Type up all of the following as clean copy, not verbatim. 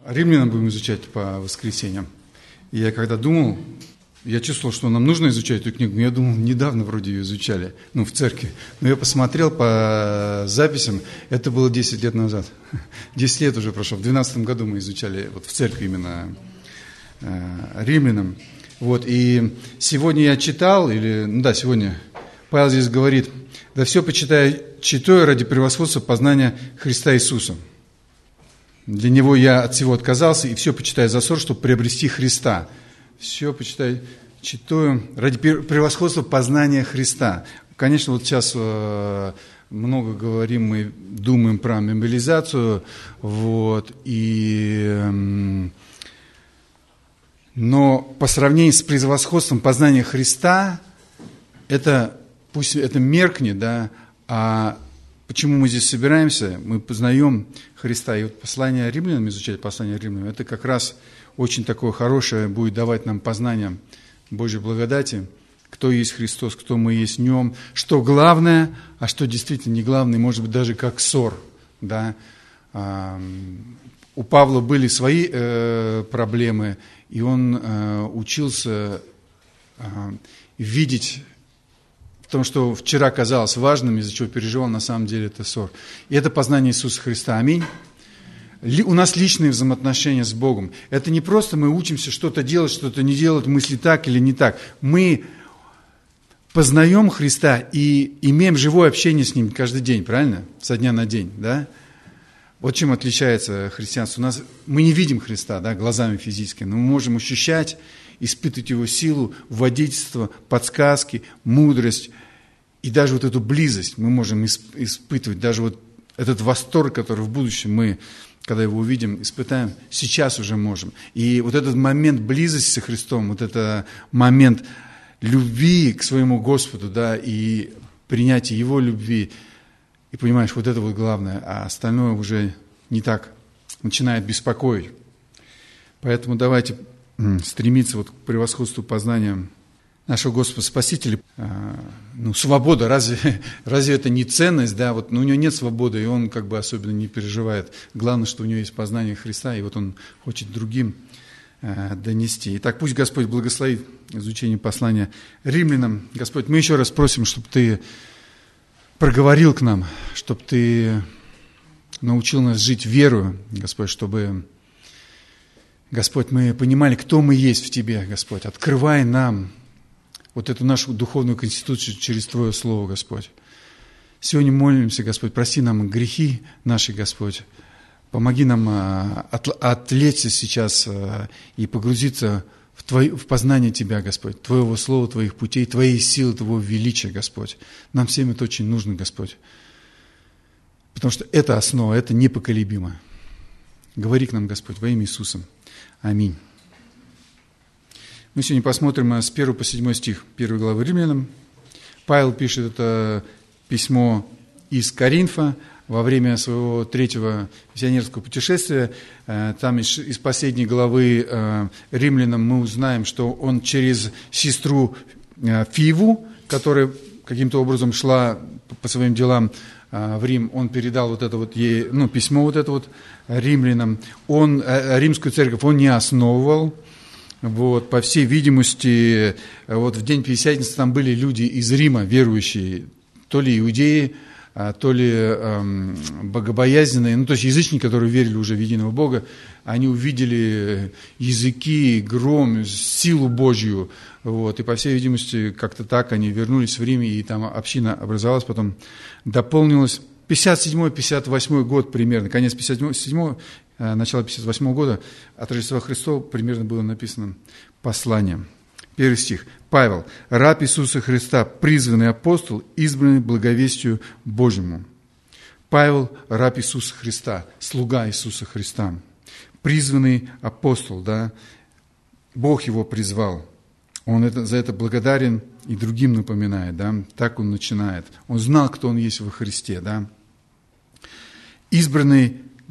Римлянам будем изучать по воскресеньям. И я когда думал, я чувствовал, что нам нужно изучать эту книгу. Я думал, недавно вроде ее изучали, в церкви. Но я посмотрел по записям, это было 10 лет назад. 10 лет уже прошло. В 2012 году мы изучали в церкви именно Римлянам. И сегодня я читал, сегодня Павел здесь говорит, да все почитаю ради превосходства познания Христа Иисуса. Для Него я от всего отказался, и все почитаю за ссор, чтобы приобрести Христа. Все читаю ради превосходства познания Христа. Конечно, сейчас много говорим, мы думаем про мобилизацию, но по сравнению с превосходством познания Христа, пусть это меркнет, да, а почему мы здесь собираемся? Мы познаем Христа. И послание Римлянам, изучать послание Римлянам, это как раз очень такое хорошее будет давать нам познание Божьей благодати, кто есть Христос, кто мы есть в Нем, что главное, а что действительно не главное, может быть, даже как ссор. Да? У Павла были свои проблемы, и он учился видеть в том, что вчера казалось важным, из-за чего переживал, на самом деле это ссор. И это познание Иисуса Христа. Аминь. У нас личные взаимоотношения с Богом. Это не просто мы учимся что-то делать, что-то не делать, мысли так или не так. Мы познаем Христа и имеем живое общение с Ним каждый день, правильно? Со дня на день, да? Вот чем отличается христианство. Мы не видим Христа, да, глазами физически, но мы можем ощущать, испытывать Его силу, водительство, подсказки, мудрость. И даже эту близость мы можем испытывать, даже этот восторг, который в будущем мы, когда его увидим, испытаем, сейчас уже можем. И этот момент близости со Христом, это момент любви к своему Господу, да, и принятия Его любви, и понимаешь, это главное, а остальное уже не так начинает беспокоить. Поэтому давайте стремиться к превосходству познания нашего Господа Спасителя. Свобода, разве это не ценность, да, у него нет свободы, и он особенно не переживает. Главное, что у него есть познание Христа, и он хочет другим донести. Итак, пусть Господь благословит изучение послания Римлянам. Господь, мы еще раз просим, чтобы Ты проговорил к нам, чтобы Ты научил нас жить верою, Господь, чтобы, Господь, мы понимали, кто мы есть в Тебе, Господь. Открывай нам эту нашу духовную конституцию через Твое Слово, Господь. Сегодня молимся, Господь, прости нам грехи наши, Господь. Помоги нам отвлечься сейчас и погрузиться в познание Тебя, Господь, Твоего Слова, Твоих путей, Твоей силы, Твоего величия, Господь. Нам всем это очень нужно, Господь. Потому что это основа, это непоколебимо. Говори к нам, Господь, во имя Иисуса. Аминь. Мы сегодня посмотрим с 1 по 7 стих 1 главы Римлянам. Павел пишет это письмо из Коринфа во время своего 3-го миссионерского путешествия. Там из последней главы Римлянам мы узнаем, что он через сестру Фиву, которая каким-то образом шла по своим делам в Рим, он передал ей, письмо римлянам. Он римскую церковь он не основывал. По всей видимости, в день Пятидесятницы там были люди из Рима, верующие, то ли иудеи, то ли богобоязненные, то есть язычники, которые верили уже в единого Бога, они увидели языки, гром, силу Божью, и по всей видимости, как-то так они вернулись в Рим, и там община образовалась, потом дополнилась. 57-58 год примерно, конец 57-го, начало 58 года от Рождества Христова примерно было написано послание. 1 стих. Павел, раб Иисуса Христа, призванный апостол, избранный благовестию Божьему. Павел, раб Иисуса Христа, слуга Иисуса Христа, призванный апостол, да, Бог его призвал. Он за это благодарен и другим напоминает, да, так он начинает. Он знал, кто он есть во Христе, да. Избранный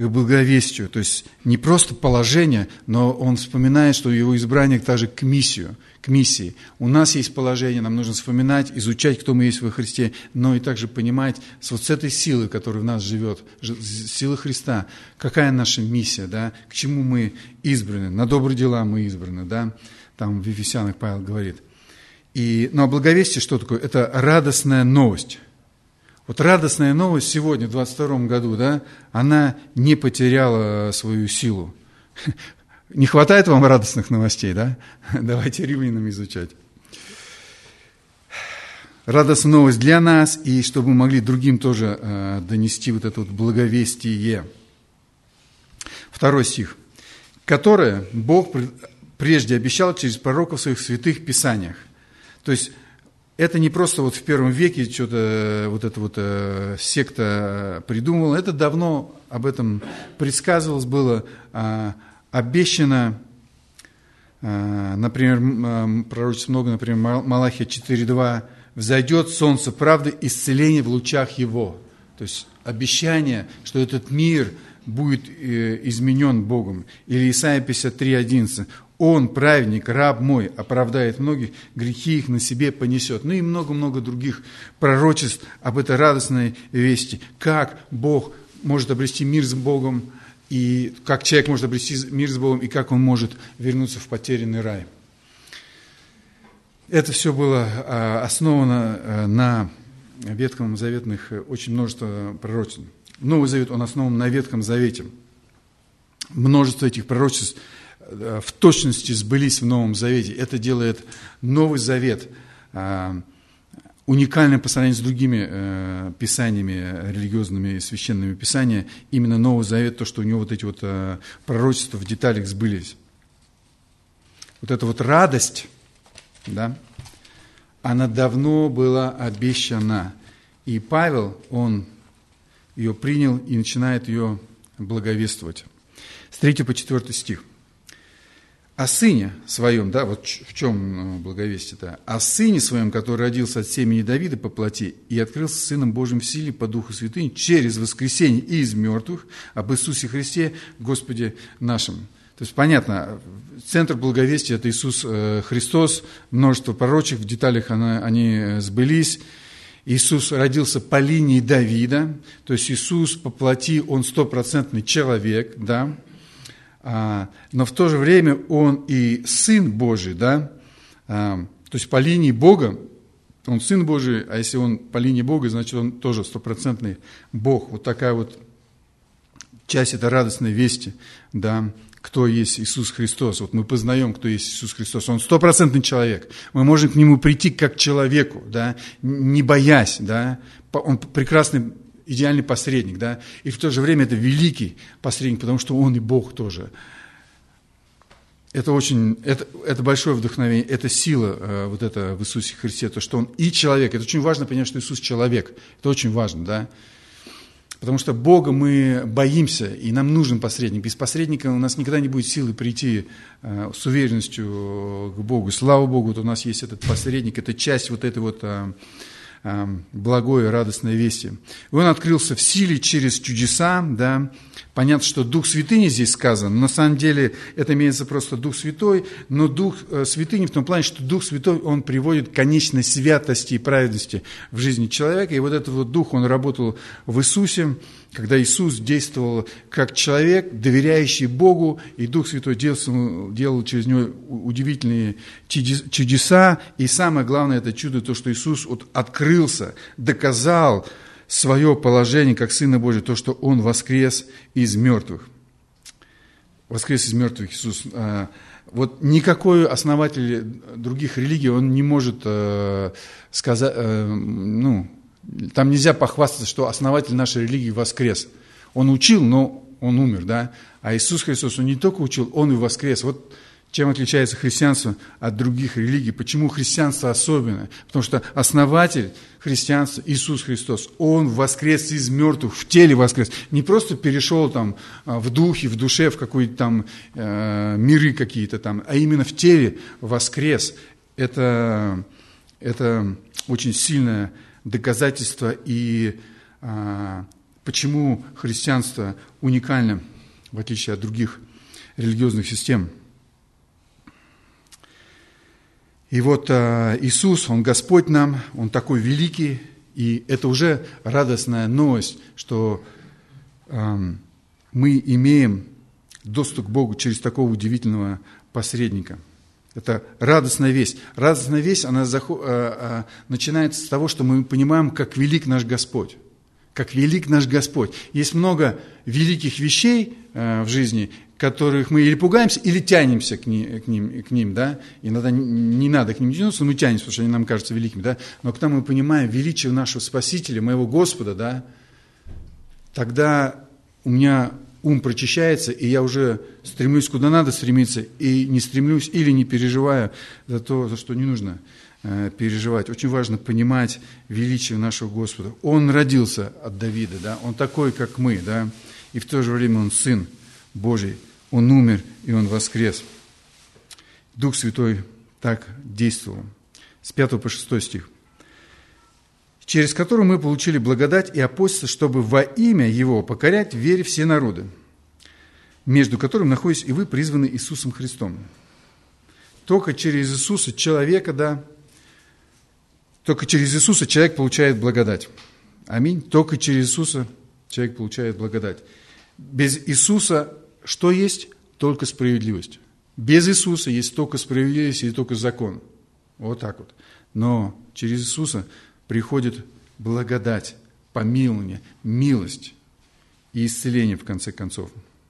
к благовестию. То есть не просто положение, но он вспоминает, что его избрание также к миссии. У нас есть положение, нам нужно вспоминать, изучать, кто мы есть во Христе, но и также понимать вот с этой силой, которая в нас живет, сила Христа, какая наша миссия, да, к чему мы избраны, на добрые дела мы избраны, да, там в Ефесянах Павел говорит. Ну а благовестие что такое? Это радостная новость. Вот радостная новость сегодня, в 22 году, да, она не потеряла свою силу. Не хватает вам радостных новостей, да? Давайте Римлянам изучать. Радостная новость для нас, и чтобы мы могли другим тоже донести вот это вот благовестие. 2 стих. Которое Бог прежде обещал через пророков в своих святых писаниях. То есть это не просто вот в первом веке что-то вот эта вот секта придумала, это давно об этом предсказывалось, было обещано, например, пророчеств много, например, Малахия 4:2, «Взойдет солнце правды, исцеление в лучах его». То есть обещание, что этот мир будет изменен Богом. Или Исайя 53:11, «Он, праведник, раб мой, оправдает многих, грехи их на себе понесет». Ну и много-много других пророчеств об этой радостной вести. Как Бог может обрести мир с Богом, и как человек может обрести мир с Богом, и как он может вернуться в потерянный рай. Это все было основано на Ветхом Заветных, очень множество пророчеств. Новый Завет, он основан на Ветхом Завете. Множество этих пророчеств в точности сбылись в Новом Завете. Это делает Новый Завет уникальным по сравнению с другими писаниями, религиозными, священными писаниями. Именно Новый Завет, то, что у него вот эти вот пророчества в деталях сбылись. Вот эта вот радость, да, она давно была обещана. И Павел, он ее принял и начинает ее благовествовать. С 3 по 4 стих. «О сыне своем», да, вот в чем благовестие-то, «о сыне своем, который родился от семени Давида по плоти и открылся сыном Божьим в силе по Духу Святым через воскресение из мертвых, об Иисусе Христе, Господе нашим». То есть, понятно, центр благовестия – это Иисус Христос, множество пророчек, в деталях они сбылись. Иисус родился по линии Давида, то есть Иисус по плоти, он 100% человек, да, но в то же время он и Сын Божий, да, то есть по линии Бога, он Сын Божий, а если он по линии Бога, значит он тоже 100% Бог. Вот такая вот часть этой радостной вести, да, кто есть Иисус Христос. Вот мы познаем, кто есть Иисус Христос. Он 100% человек. Мы можем к Нему прийти как к человеку, да, не боясь, да. Он прекрасный, идеальный посредник, да, и в то же время это великий посредник, потому что Он и Бог тоже. Это большое вдохновение, это сила вот эта в Иисусе Христе, то, что Он и человек. Это очень важно понять, что Иисус человек. Это очень важно, да. Потому что Бога мы боимся, и нам нужен посредник. Без посредника у нас никогда не будет силы прийти с уверенностью к Богу. Слава Богу, вот у нас есть этот посредник, это часть вот этой вот благой, радостной вести. И он открылся в силе через чудеса, да. Понятно, что Дух Святыни здесь сказан, но на самом деле это имеется просто Дух Святой, но Дух Святыни в том плане, что Дух Святой, он приводит к конечной святости и праведности в жизни человека, и вот этот вот Дух, он работал в Иисусе, когда Иисус действовал как человек, доверяющий Богу, и Дух Святой делал через него удивительные чудеса, и самое главное, это чудо, то, что Иисус вот открылся, доказал свое положение как Сына Божия, то, что Он воскрес из мертвых. Воскрес из мертвых Иисус. Вот никакой основатель других религий, он не может сказать, там нельзя похвастаться, что основатель нашей религии воскрес. Он учил, но он умер, да. А Иисус Христос, он не только учил, он и воскрес. Вот чем отличается христианство от других религий. Почему христианство особенное? Потому что основатель христианства Иисус Христос, Он воскрес из мертвых, в теле воскрес. Не просто перешел там в духе, в душе, в какие-то там миры какие-то там, а именно в теле воскрес. Это очень сильное доказательство и почему христианство уникально, в отличие от других религиозных систем. И вот Иисус, Он Господь нам, Он такой великий, и это уже радостная новость, что мы имеем доступ к Богу через такого удивительного посредника. Это радостная весть. Радостная весть, она начинается с того, что мы понимаем, как велик наш Господь. Как велик наш Господь. Есть много великих вещей в жизни, которых мы или пугаемся, или тянемся к ним, да? Иногда не надо к ним тянуться, мы тянемся, потому что они нам кажутся великими, да? Но когда мы понимаем величие нашего Спасителя, моего Господа, да, тогда у меня ум прочищается, и я уже стремлюсь куда надо стремиться, и не стремлюсь или не переживаю за то, за что не нужно переживать. Очень важно понимать величие нашего Господа. Он родился от Давида, да? Он такой, как мы, да? И в то же время Он Сын Божий. Он умер, и Он воскрес. Дух Святой так действовал. С 5 по 6 стих. «Через которую мы получили благодать и апостольство, чтобы во имя Его покорять в вере все народы, между которыми находитесь и вы, призваны Иисусом Христом». Только через Иисуса человека, да, только через Иисуса человек получает благодать. Аминь. Только через Иисуса человек получает благодать. Без Иисуса что есть? Только справедливость. Без Иисуса есть только справедливость и только закон. Вот так вот. Но через Иисуса приходит благодать, помилование, милость и исцеление, в конце концов.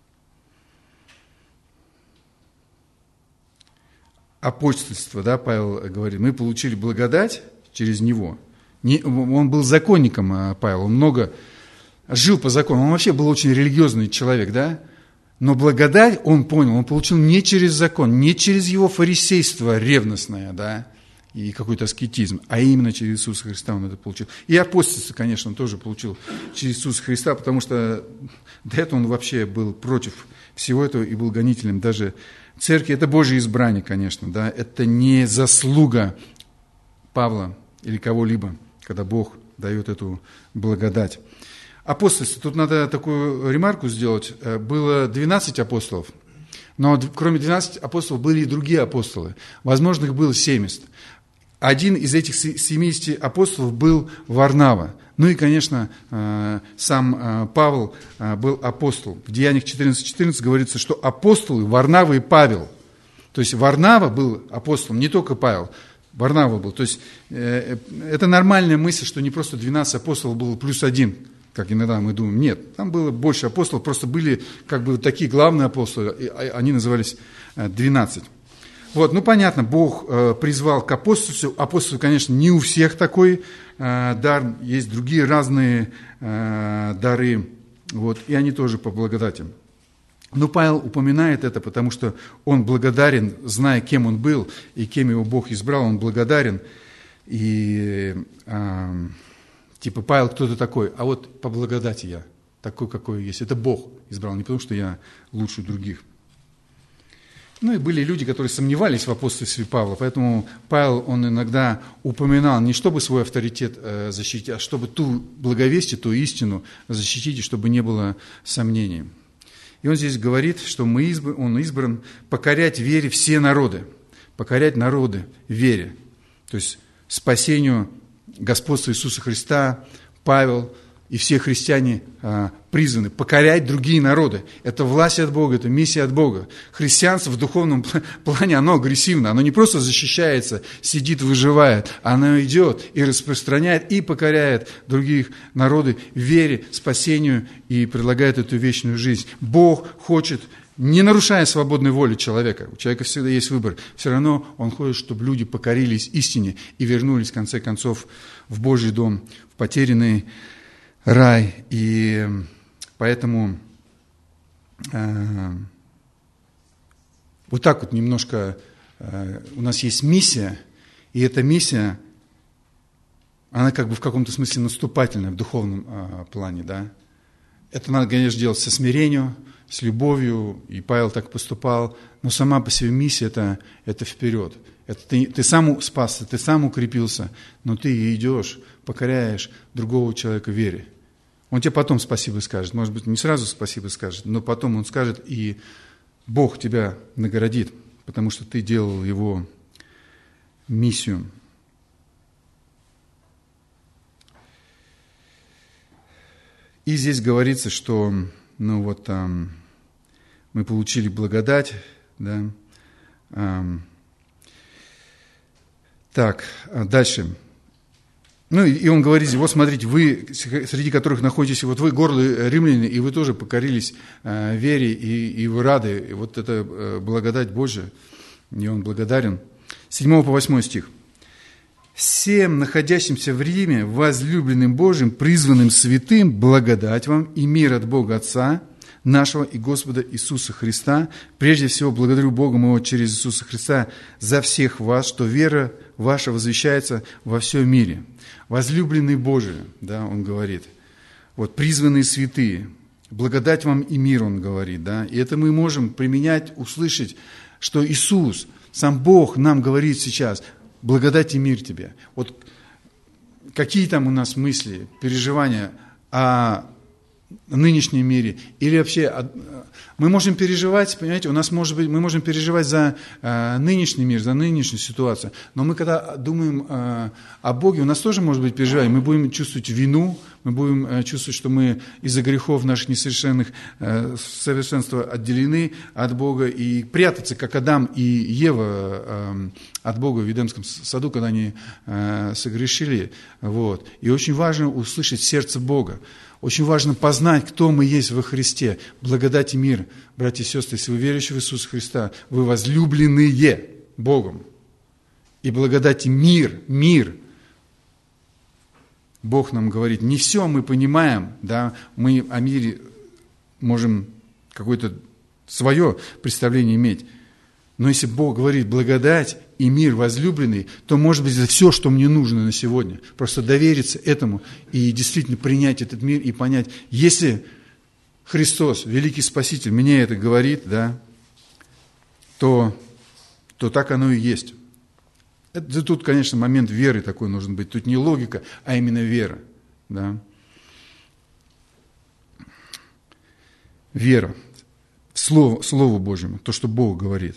Апостольство, да, Павел говорит, мы получили благодать через него. Он был законником, Павел, он много жил по закону, он вообще был очень религиозный человек, да, но благодать он понял, он получил не через закон, не через его фарисейство ревностное, да, и какой-то аскетизм, а именно через Иисуса Христа он это получил. И апостольство, конечно, он тоже получил через Иисуса Христа, потому что до этого он вообще был против всего этого и был гонителем даже церкви. Это Божье избрание, конечно, да, это не заслуга Павла или кого-либо, когда Бог дает эту благодать. Апостольство. Тут надо такую ремарку сделать. Было 12 апостолов, но кроме 12 апостолов были и другие апостолы. Возможно, их было 70. Один из этих 70 апостолов был Варнава. Ну и, конечно, сам Павел был апостол. В Деяниях 14:14 говорится, что апостолы Варнава и Павел. То есть Варнава был апостолом, не только Павел. Варнава был. То есть это нормальная мысль, что не просто 12 апостолов было плюс один, как иногда мы думаем. Нет, там было больше апостолов, просто были как бы такие главные апостолы, они назывались 12. Вот, ну понятно, Бог призвал к апостольству. Апостольство, конечно, не у всех такой дар, есть другие разные дары, вот, и они тоже по благодати. Но Павел упоминает это, потому что он благодарен, зная, кем он был и кем его Бог избрал, он благодарен. И типа, Павел кто-то такой, а вот по благодати я такой, какой есть. Это Бог избрал, не потому что я лучше других. Ну и были люди, которые сомневались в апостольстве Павла, поэтому Павел, он иногда упоминал не чтобы свой авторитет защитить, а чтобы ту благовестие, ту истину защитить, и чтобы не было сомнений. И он здесь говорит, что он избран покорять вере все народы, покорять народы вере, то есть спасению господства Иисуса Христа. Павел и все христиане призваны покорять другие народы. Это власть от Бога, это миссия от Бога. Христианство в духовном плане, оно агрессивно, оно не просто защищается, сидит, выживает, оно идет и распространяет, и покоряет других народы в вере, спасению и предлагает эту вечную жизнь. Бог хочет, не нарушая свободной воли человека, у человека всегда есть выбор, все равно он хочет, чтобы люди покорились истине и вернулись, в конце концов, в Божий дом, в потерянный рай. И поэтому вот так вот немножко у нас есть миссия, и эта миссия, она как бы в каком-то смысле наступательная в духовном плане, да. Это надо, конечно, делать со смирением, с любовью, и Павел так поступал, но сама по себе миссия это вперед. Это ты сам спасся, ты сам укрепился, но ты идешь, покоряешь другого человека в вере. Он тебе потом спасибо скажет. Может быть, не сразу спасибо скажет, но потом он скажет, и Бог тебя наградит, потому что ты делал его миссию. И здесь говорится, что мы получили благодать, да. Так, дальше. И он говорит, вот смотрите, вы, среди которых находитесь, вот вы горлы римляне, и вы тоже покорились вере, и вы рады, и вот это благодать Божия, и он благодарен. 7 по 8 стих. «Всем находящимся в Риме, возлюбленным Божьим, призванным святым, благодать вам и мир от Бога Отца нашего и Господа Иисуса Христа. Прежде всего, благодарю Бога моего через Иисуса Христа за всех вас, что вера ваша возвещается во всем мире». Возлюбленные Божии, да, он говорит, вот, призванные святые, благодать вам и мир, он говорит, да, и это мы можем применять, услышать, что Иисус, сам Бог нам говорит сейчас, благодать и мир тебе. Вот какие там у нас мысли, переживания о нынешнем мире, или вообще мы можем переживать, понимаете, мы можем переживать за нынешний мир, за нынешнюю ситуацию, но мы когда думаем о Боге, у нас тоже может быть переживание, мы будем чувствовать вину, мы будем чувствовать, что мы из-за грехов наших несовершенных совершенства отделены от Бога, и прятаться, как Адам и Ева от Бога в Эдемском саду, когда они согрешили. Вот. И очень важно услышать сердце Бога. Очень важно познать, кто мы есть во Христе. Благодать и мир, братья и сестры, если вы верующие в Иисуса Христа, вы возлюбленные Богом. И благодать и мир. Бог нам говорит, не все мы понимаем, да, мы о мире можем какое-то свое представление иметь. Но если Бог говорит благодать и мир возлюбленный, то, может быть, это все, что мне нужно на сегодня. Просто довериться этому и действительно принять этот мир и понять, если Христос, великий Спаситель, мне это говорит, да, то так оно и есть. Это тут, конечно, момент веры такой нужен быть. Тут не логика, а именно вера. Да. Вера в Слову Божьему, то, что Бог говорит.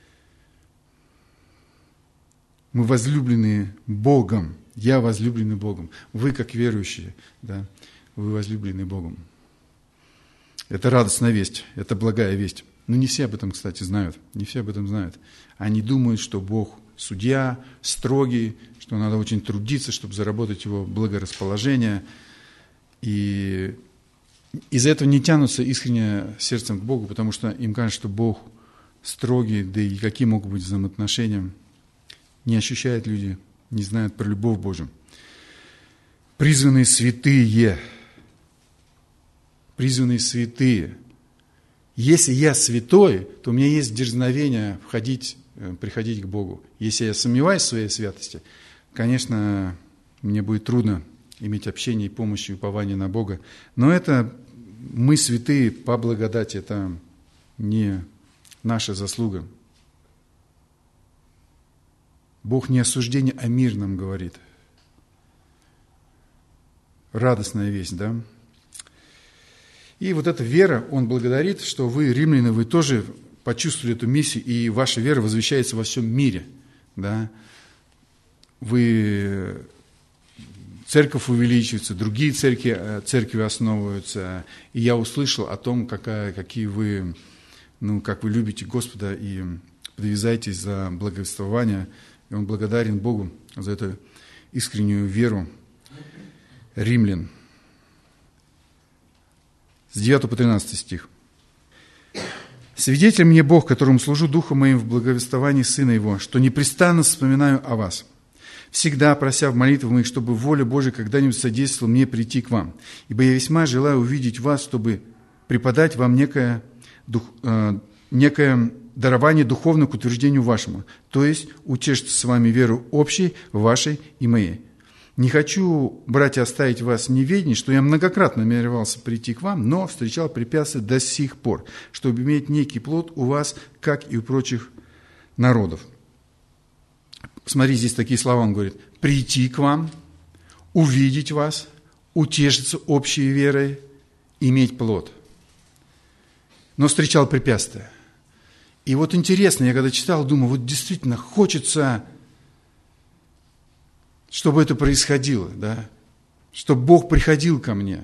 Мы возлюбленные Богом. Я возлюбленный Богом. Вы, как верующие, да, вы возлюблены Богом. Это радостная весть, это благая весть. Но не все об этом, кстати, знают. Не все об этом знают. Они думают, что Бог судья, строгий, что надо очень трудиться, чтобы заработать его благорасположение. И из-за этого не тянутся искренне сердцем к Богу, потому что им кажется, что Бог строгий, да и какие могут быть взаимоотношения. Не ощущают люди, не знают про любовь Божию. Призванные святые. Призванные святые. Если я святой, то у меня есть дерзновение приходить к Богу. Если я сомневаюсь в своей святости, конечно, мне будет трудно иметь общение и помощь и упование на Бога. Но это мы святые по благодати, это не наша заслуга. Бог не осуждение, а мир нам говорит. Радостная весть, да? И вот эта вера, он благодарит, что вы, римляне, вы тоже почувствовали эту миссию, и ваша вера возвещается во всем мире. Да? Церковь увеличивается, другие церкви основываются. И я услышал о том, какие вы, как вы любите Господа и подвязаетесь за благовествование. И он благодарен Богу за эту искреннюю веру римлян. С 9 по 13 стих. «Свидетель мне Бог, которому служу Духом моим в благовествовании Сына Его, что непрестанно вспоминаю о вас, всегда прося в молитвах моих, чтобы воля Божия когда-нибудь содействовала мне прийти к вам. Ибо я весьма желаю увидеть вас, чтобы преподать вам некое дарование духовно к утверждению вашему, то есть утешиться с вами веру общей, вашей и моей. Не хочу, братья, оставить вас в неведении, что я многократно намеревался прийти к вам, но встречал препятствия до сих пор, чтобы иметь некий плод у вас, как и у прочих народов». Смотри, здесь такие слова он говорит. Прийти к вам, увидеть вас, утешиться общей верой, иметь плод. Но встречал препятствия. И вот интересно, я когда читал, думаю, вот действительно хочется, чтобы это происходило, да? Чтобы Бог приходил ко мне.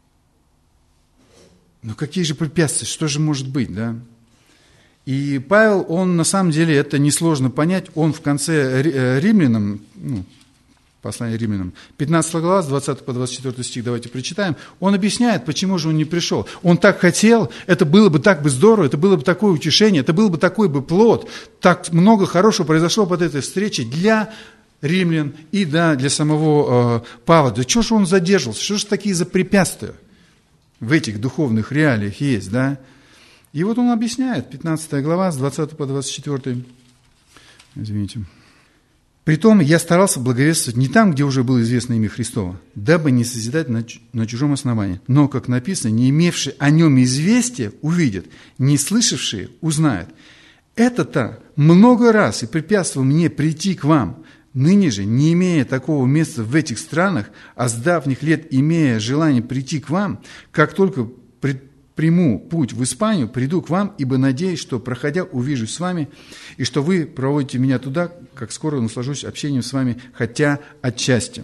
Но какие же препятствия, что же может быть, да? И Павел, он на самом деле, это несложно понять, он в конце Римлянам, послание Римлянам, 15 глава, с 20 по 24 стих, давайте прочитаем, он объясняет, почему же он не пришел. Он так хотел, это было бы так бы здорово, это было бы такое утешение, это был бы такой бы плод, так много хорошего произошло под этой встречей для римлян и для самого Павла. Да что же он задержался, что же такие за препятствия в этих духовных реалиях есть, да? И вот он объясняет, 15 глава, с 20 по 24. Извините. «Притом я старался благовествовать не там, где уже было известно имя Христово, дабы не созидать на чужом основании. Но, как написано, не имевшие о нем известия увидят, не слышавшие узнают. Это-то много раз и препятствовало мне прийти к вам. Ныне же, не имея такого места в этих странах, а с давних лет имея желание прийти к вам, как только приму путь в Испанию, приду к вам, ибо надеюсь, что, проходя, увижусь с вами, и что вы проводите меня туда, как скоро наслажусь общением с вами, хотя отчасти».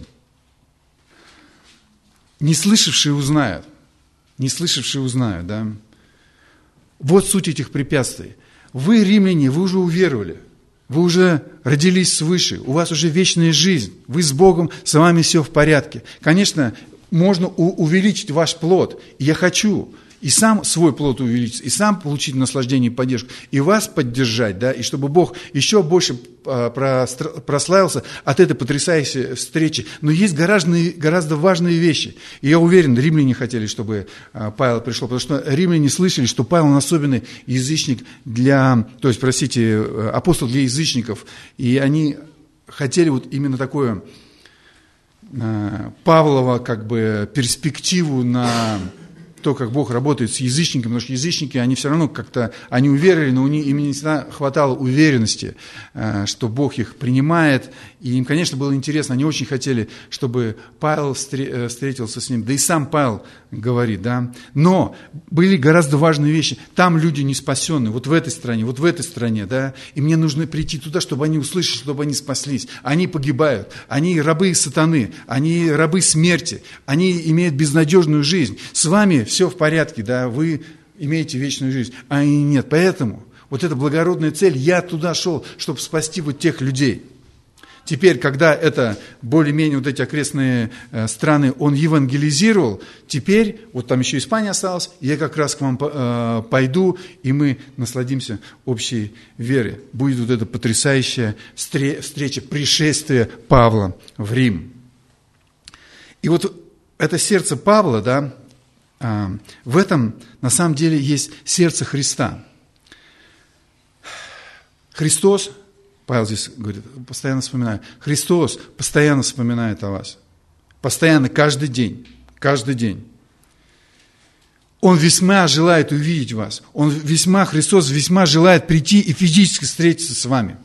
Не слышавшие узнают, да? Вот суть этих препятствий. Вы, римляне, вы уже уверовали, вы уже родились свыше, у вас уже вечная жизнь, вы с Богом, с вами все в порядке. Конечно, можно увеличить ваш плод, и я хочу и сам свой плод увеличить, и сам получить наслаждение и поддержку, и вас поддержать, да, и чтобы Бог еще больше прославился от этой потрясающей встречи. Но есть гораздо важные вещи. И я уверен, римляне хотели, чтобы Павел пришел, потому что римляне слышали, что Павел он особенный язычник апостол для язычников, и они хотели вот именно такое Павлова перспективу на то, как Бог работает с язычниками, потому что язычники, они все равно как-то, они уверовали, но им не всегда хватало уверенности, что Бог их принимает, и им, конечно, было интересно, они очень хотели, чтобы Павел встретился с ним, да и сам Павел говорит, да, но были гораздо важные вещи, там люди не спасенные, вот в этой стране, да, и мне нужно прийти туда, чтобы они услышали, чтобы они спаслись, они погибают, они рабы сатаны, они рабы смерти, они имеют безнадежную жизнь, с вами все в порядке, да, вы имеете вечную жизнь, а и нет. Поэтому вот эта благородная цель, я туда шел, чтобы спасти вот тех людей. Теперь, когда это более-менее вот эти окрестные страны он евангелизировал, теперь, вот там еще Испания осталась, я как раз к вам пойду, и мы насладимся общей верой. Будет вот эта потрясающая встреча, пришествие Павла в Рим. И вот это сердце Павла, да, в этом на самом деле есть сердце Христа. Христос, Павел здесь говорит, постоянно вспоминаю, Христос постоянно вспоминает о вас. Постоянно, каждый день. Он весьма желает увидеть вас. Христос весьма желает прийти и физически встретиться с вами.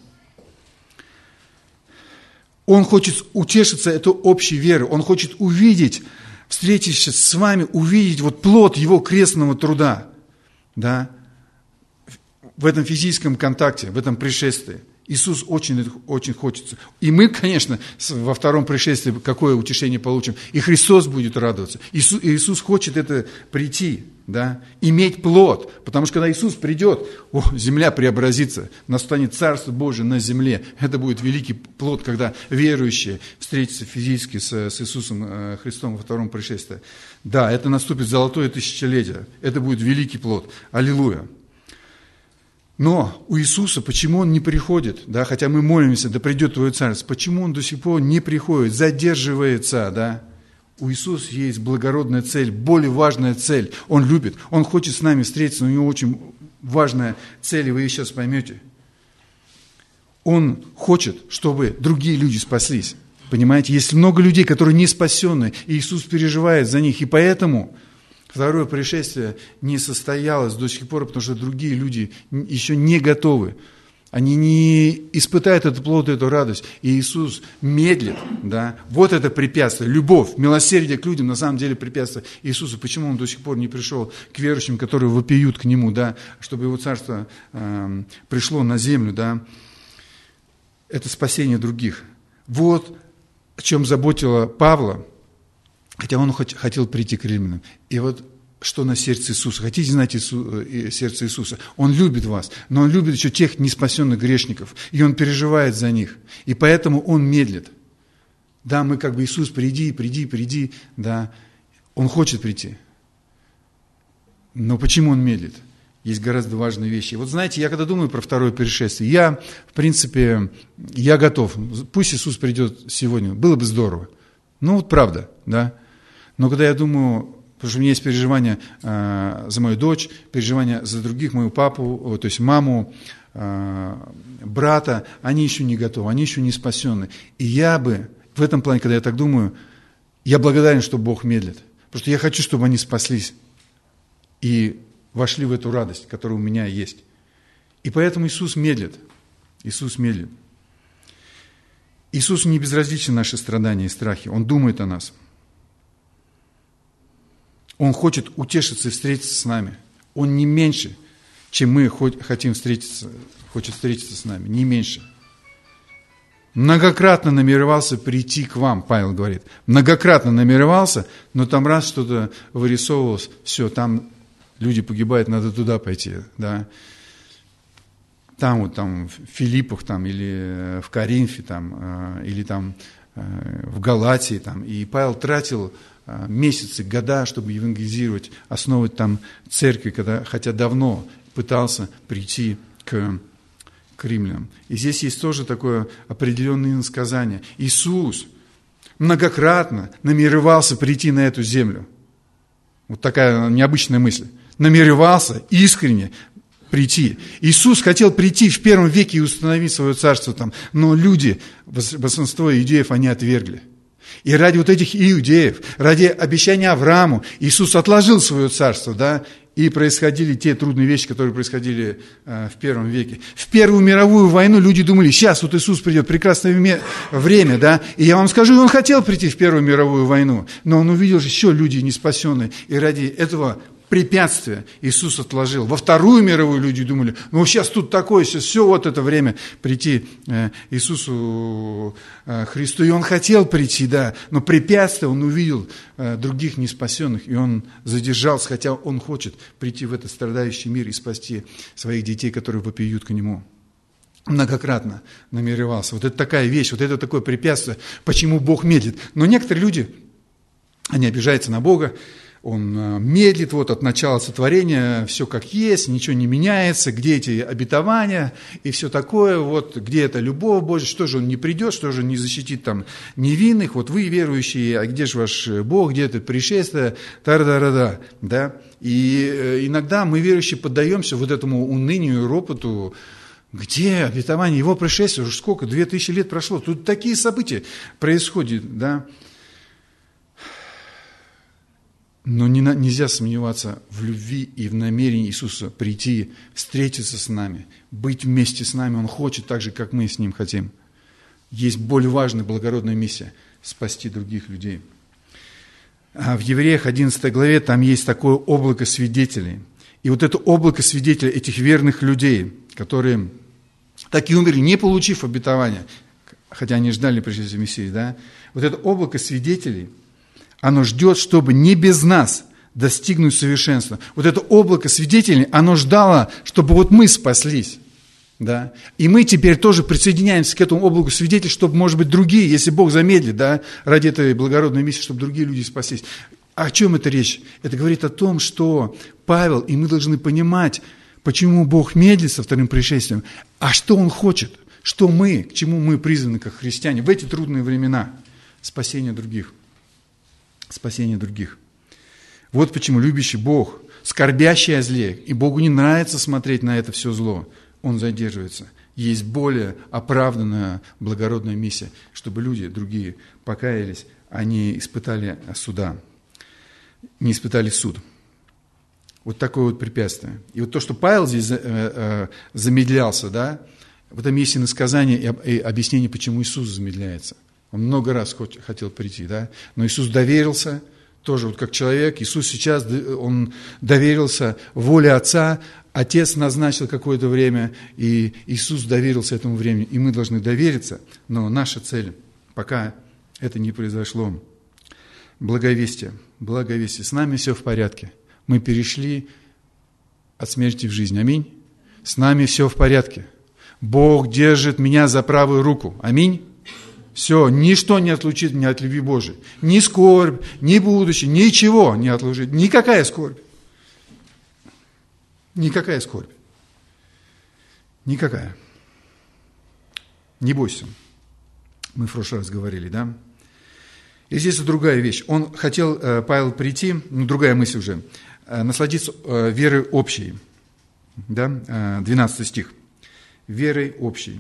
Он хочет утешиться этой общей верой. Он хочет увидеть, встретившись с вами, увидеть вот плод Его крестного труда, да, в этом физическом контакте, в этом пришествии. Иисус очень хочется. И мы, конечно, во втором пришествии какое утешение получим. И Христос будет радоваться. Иисус хочет это прийти, да, иметь плод. Потому что когда Иисус придет, земля преобразится, настанет Царство Божие на земле. Это будет великий плод, когда верующие встретятся физически с Иисусом Христом во втором пришествии. Да, это наступит золотое тысячелетие. Это будет великий плод. Аллилуйя. Но у Иисуса, почему Он не приходит, да, хотя мы молимся, да придет Твое Царство, почему Он до сих пор не приходит, задерживается, да? У Иисуса есть благородная цель, более важная цель. Он любит, Он хочет с нами встретиться, но у Него очень важная цель, и вы ее сейчас поймете. Он хочет, чтобы другие люди спаслись. Понимаете, есть много людей, которые не спасенные, и Иисус переживает за них, и поэтому второе пришествие не состоялось до сих пор, потому что другие люди еще не готовы Они не испытают этот плод, эту радость. И Иисус медлит, да. Вот это препятствие. Любовь, милосердие к людям на самом деле препятствие Иисусу. Почему Он до сих пор не пришел к верующим, которые вопиют к Нему, да, чтобы Его Царство пришло на землю, да. Это спасение других. Вот о чем заботило Павла, хотя он хотел прийти к римлянам. И вот что на сердце Иисуса. Хотите знать сердце Иисуса? Он любит вас, но Он любит еще тех неспасенных грешников, и Он переживает за них. И поэтому Он медлит. Да, мы как бы: Иисус, приди, да. Он хочет прийти. Но почему Он медлит? Есть гораздо важные вещи. Вот знаете, я когда думаю про второе пришествие, в принципе, я готов. Пусть Иисус придет сегодня, было бы здорово. Ну вот правда, да. Но когда я думаю, потому что у меня есть переживания за мою дочь, переживания за других, мою папу, то есть маму, брата, они еще не готовы, они еще не спасены. И я бы, в этом плане, когда я так думаю, я благодарен, что Бог медлит. Потому что я хочу, чтобы они спаслись и вошли в эту радость, которая у меня есть. И поэтому Иисус медлит. Иисус медлит. Иисусу не безразличны наши страдания и страхи. Он думает о нас. Он хочет утешиться и встретиться с нами. Он не меньше, чем мы хотим встретиться, хочет встретиться с нами. Не меньше. Многократно намеревался прийти к вам, Павел говорит. Многократно намеревался, но там раз что-то вырисовывалось, все, там люди погибают, надо туда пойти. Да. Там в Филиппах, там, или в Коринфе, там, или там в Галатии. Там. И Павел тратил месяцы, года, чтобы евангелизировать, основывать там церкви, хотя давно пытался прийти к римлянам. И здесь есть тоже такое определенное иносказание. Иисус многократно намеревался прийти на эту землю. Вот такая необычная мысль. Намеревался искренне прийти. Иисус хотел прийти в первом веке и установить свое царство там, но люди, большинство иудеев, они отвергли. И ради вот этих иудеев, ради обещания Аврааму, Иисус отложил свое царство, да, и происходили те трудные вещи, которые происходили в первом веке. В Первую мировую войну люди думали: сейчас вот Иисус придет, прекрасное время, да, и я вам скажу, Он хотел прийти в Первую мировую войну, но Он увидел, что еще люди не спасенные, и ради этого препятствия Иисус отложил. Во Вторую мировую люди думали: ну сейчас тут такое, сейчас все вот это время прийти Иисусу Христу. И Он хотел прийти, да, но препятствия Он увидел других неспасенных, и Он задержался, хотя Он хочет прийти в этот страдающий мир и спасти своих детей, которые вопиют к Нему. Многократно намеревался. Вот это такая вещь, вот это такое препятствие, почему Бог медлит. Но некоторые люди, они обижаются на Бога, Он медлит, вот от начала сотворения все как есть, ничего не меняется, где эти обетования и все такое, вот где эта любовь Божья, что же Он не придет, что же не защитит там невинных, вот вы верующие, а где же ваш Бог, где это пришествие, та-да-да-да, да. И иногда мы, верующие, поддаемся вот этому унынию и ропоту. Где обетование Его пришествия, уже сколько, 2000 лет прошло, тут такие события происходят, да. Но нельзя сомневаться в любви и в намерении Иисуса прийти, встретиться с нами, быть вместе с нами. Он хочет так же, как мы с Ним хотим. Есть более важная, благородная миссия – спасти других людей. А в Евреях 11 главе там есть такое облако свидетелей. И вот это облако свидетелей, этих верных людей, которые так и умерли, не получив обетования, хотя они ждали пришествия Мессии, да? Вот это облако свидетелей – оно ждет, чтобы не без нас достигнуть совершенства. Вот это облако свидетелей, оно ждало, чтобы вот мы спаслись. Да? И мы теперь тоже присоединяемся к этому облаку свидетелей, чтобы, может быть, другие, если Бог замедлит, да, ради этой благородной миссии, чтобы другие люди спаслись. О чем это речь? Это говорит о том, что Павел, и мы должны понимать, почему Бог медлит со вторым пришествием, а что Он хочет, что мы, к чему мы призваны как христиане в эти трудные времена. Спасение других. Спасение других. Вот почему любящий Бог, скорбящий о зле, и Богу не нравится смотреть на это все зло, Он задерживается. Есть более оправданная, благородная миссия, чтобы люди другие покаялись, они испытали суда, не испытали суд. Вот такое вот препятствие. И вот то, что Павел здесь замедлялся, да, в этом есть иносказание и объяснение, почему Иисус замедляется. Он много раз хотел прийти, да? Но Иисус доверился, тоже вот как человек. Иисус сейчас, Он доверился воле Отца. Отец назначил какое-то время, и Иисус доверился этому времени. И мы должны довериться, но наша цель, пока это не произошло, благовестие. Благовестие. С нами все в порядке. Мы перешли от смерти в жизнь. Аминь. С нами все в порядке. Бог держит меня за правую руку. Аминь. Все, ничто не отлучит меня от любви Божией. Ни скорбь, ни будущее, ничего не отлучит. Никакая скорбь. Никакая скорбь. Никакая. Не бойся. Мы в прошлый раз говорили, да? И здесь другая вещь. Он хотел, Павел, прийти, другая мысль уже, насладиться верой общей. Да? 12 стих. Верой общей.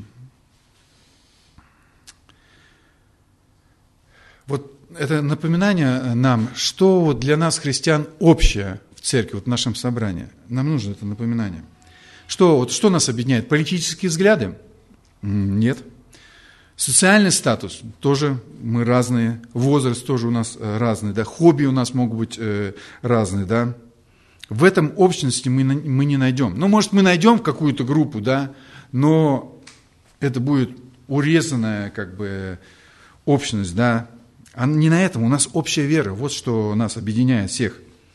Вот это напоминание нам, что вот для нас, христиан, общее в церкви, вот в нашем собрании. Нам нужно это напоминание. Что нас объединяет? Политические взгляды? Нет. Социальный статус? Тоже мы разные. Возраст тоже у нас разный. Да? Хобби у нас могут быть разные. Да? В этом общности мы не найдем. Ну, может, мы найдем какую-то группу, да, но это будет урезанная как бы общность, да. А не на этом, у нас общая вера, вот что нас объединяет всех.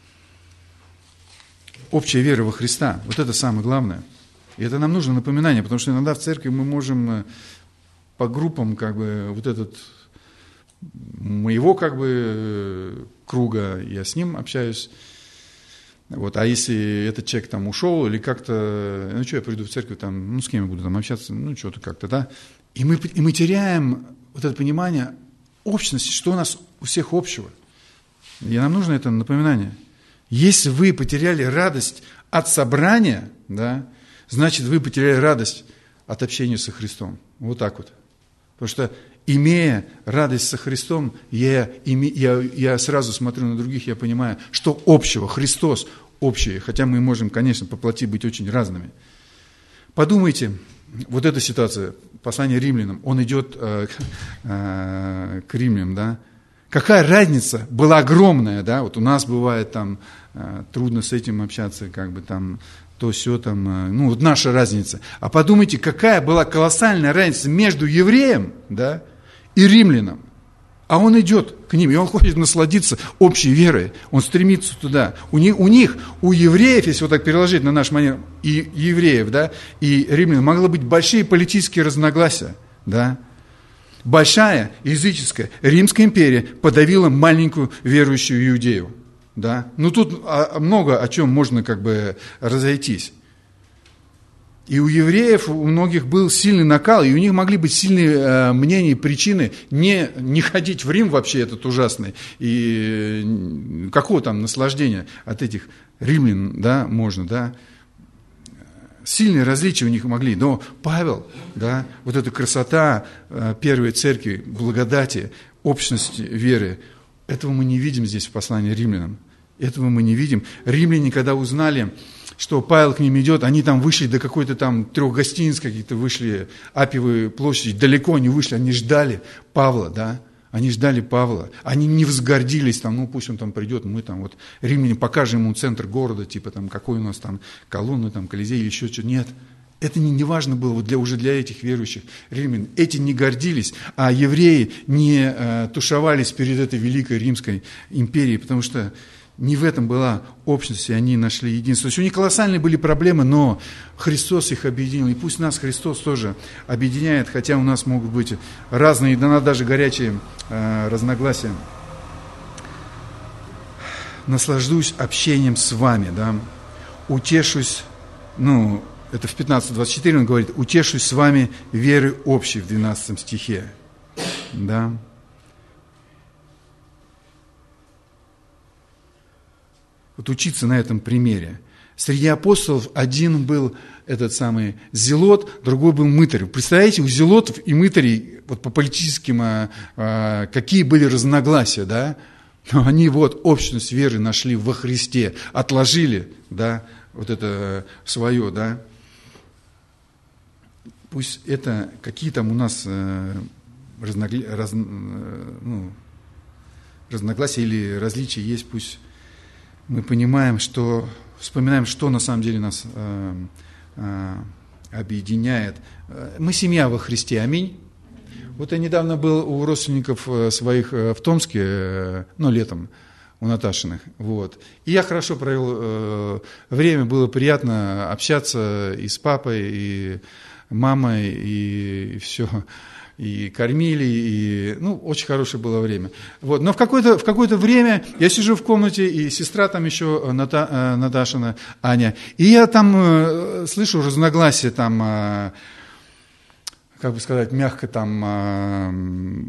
Общая вера во Христа, вот это самое главное. И это нам нужно напоминание, потому что иногда в церкви мы можем по группам, как бы, вот этот, моего, как бы, круга, я с ним общаюсь. Вот, а если этот человек там ушел или как-то, ну что, я приду в церковь, там, ну с кем я буду там общаться, ну что-то как-то, да. И мы теряем вот это понимание общности, что у нас у всех общего. И нам нужно это напоминание. Если вы потеряли радость от собрания, да, значит, вы потеряли радость от общения со Христом. Вот так вот. Потому что, имея радость со Христом, я сразу смотрю на других, я понимаю, что общего, Христос общее. Хотя мы можем, конечно, по плоти быть очень разными. Подумайте, вот эта ситуация, послание римлянам, он идет к римлянам, да. Какая разница была огромная, да, вот у нас бывает там трудно с этим общаться, как бы там то сё там, ну вот наша разница. А подумайте, какая была колоссальная разница между евреем, да, и римлянам. А он идет к ним, и он хочет насладиться общей верой, он стремится туда. У евреев, если вот так переложить на наш манер, и евреев, да, и римлян, могло быть большие политические разногласия, да. Большая языческая Римская империя подавила маленькую верующую Иудею, да. Ну тут много о чем можно как бы разойтись. И у евреев, у многих был сильный накал, и у них могли быть сильные мнения и причины не ходить в Рим вообще этот ужасный. И какого там наслаждения от этих римлян, да, можно, да. Сильные различия у них могли, но Павел, да, вот эта красота первой церкви, благодати, общности веры, этого мы не видим здесь в послании римлянам. Этого мы не видим. Римляне, когда узнали, что Павел к ним идет, они там вышли до какой-то там 3 гостиниц каких-то, вышли, Аппиевой площади, далеко не вышли, они ждали Павла, да, они ждали Павла, они не возгордились, там, ну пусть он там придет, мы там вот, римляне, покажем ему центр города, типа там, какой у нас там колонны, там, Колизей или еще что-то, нет. Это не важно было вот уже для этих верующих римлян. Эти не гордились, а евреи не тушевались перед этой великой Римской империей, потому что не в этом была общность, и они нашли единство. То есть у них колоссальные были проблемы, но Христос их объединил. И пусть нас Христос тоже объединяет, хотя у нас могут быть разные, иногда даже горячие разногласия. Наслаждусь общением с вами, да, утешусь, ну, это в 15:24 он говорит, утешусь с вами верой общей в 12 стихе, да. Вот учиться на этом примере. Среди апостолов один был этот самый зелот, другой был мытарь. Представляете, у зелотов и мытарей вот по политическим какие были разногласия, да? Но они вот общность веры нашли во Христе, отложили, да, вот это свое, да. пусть это какие там у нас разногласия или различия есть, пусть мы понимаем, вспоминаем, что на самом деле нас объединяет. Мы семья во Христе, аминь. Вот я недавно был у родственников своих в Томске, летом, у Наташиных, вот. И я хорошо провел время, было приятно общаться и с папой, и мамой, и все, и кормили, и, очень хорошее было время. Вот. Но в какое-то время я сижу в комнате, и сестра там еще, Наташина, Аня, и я там слышу разногласия там, как бы сказать, мягко там,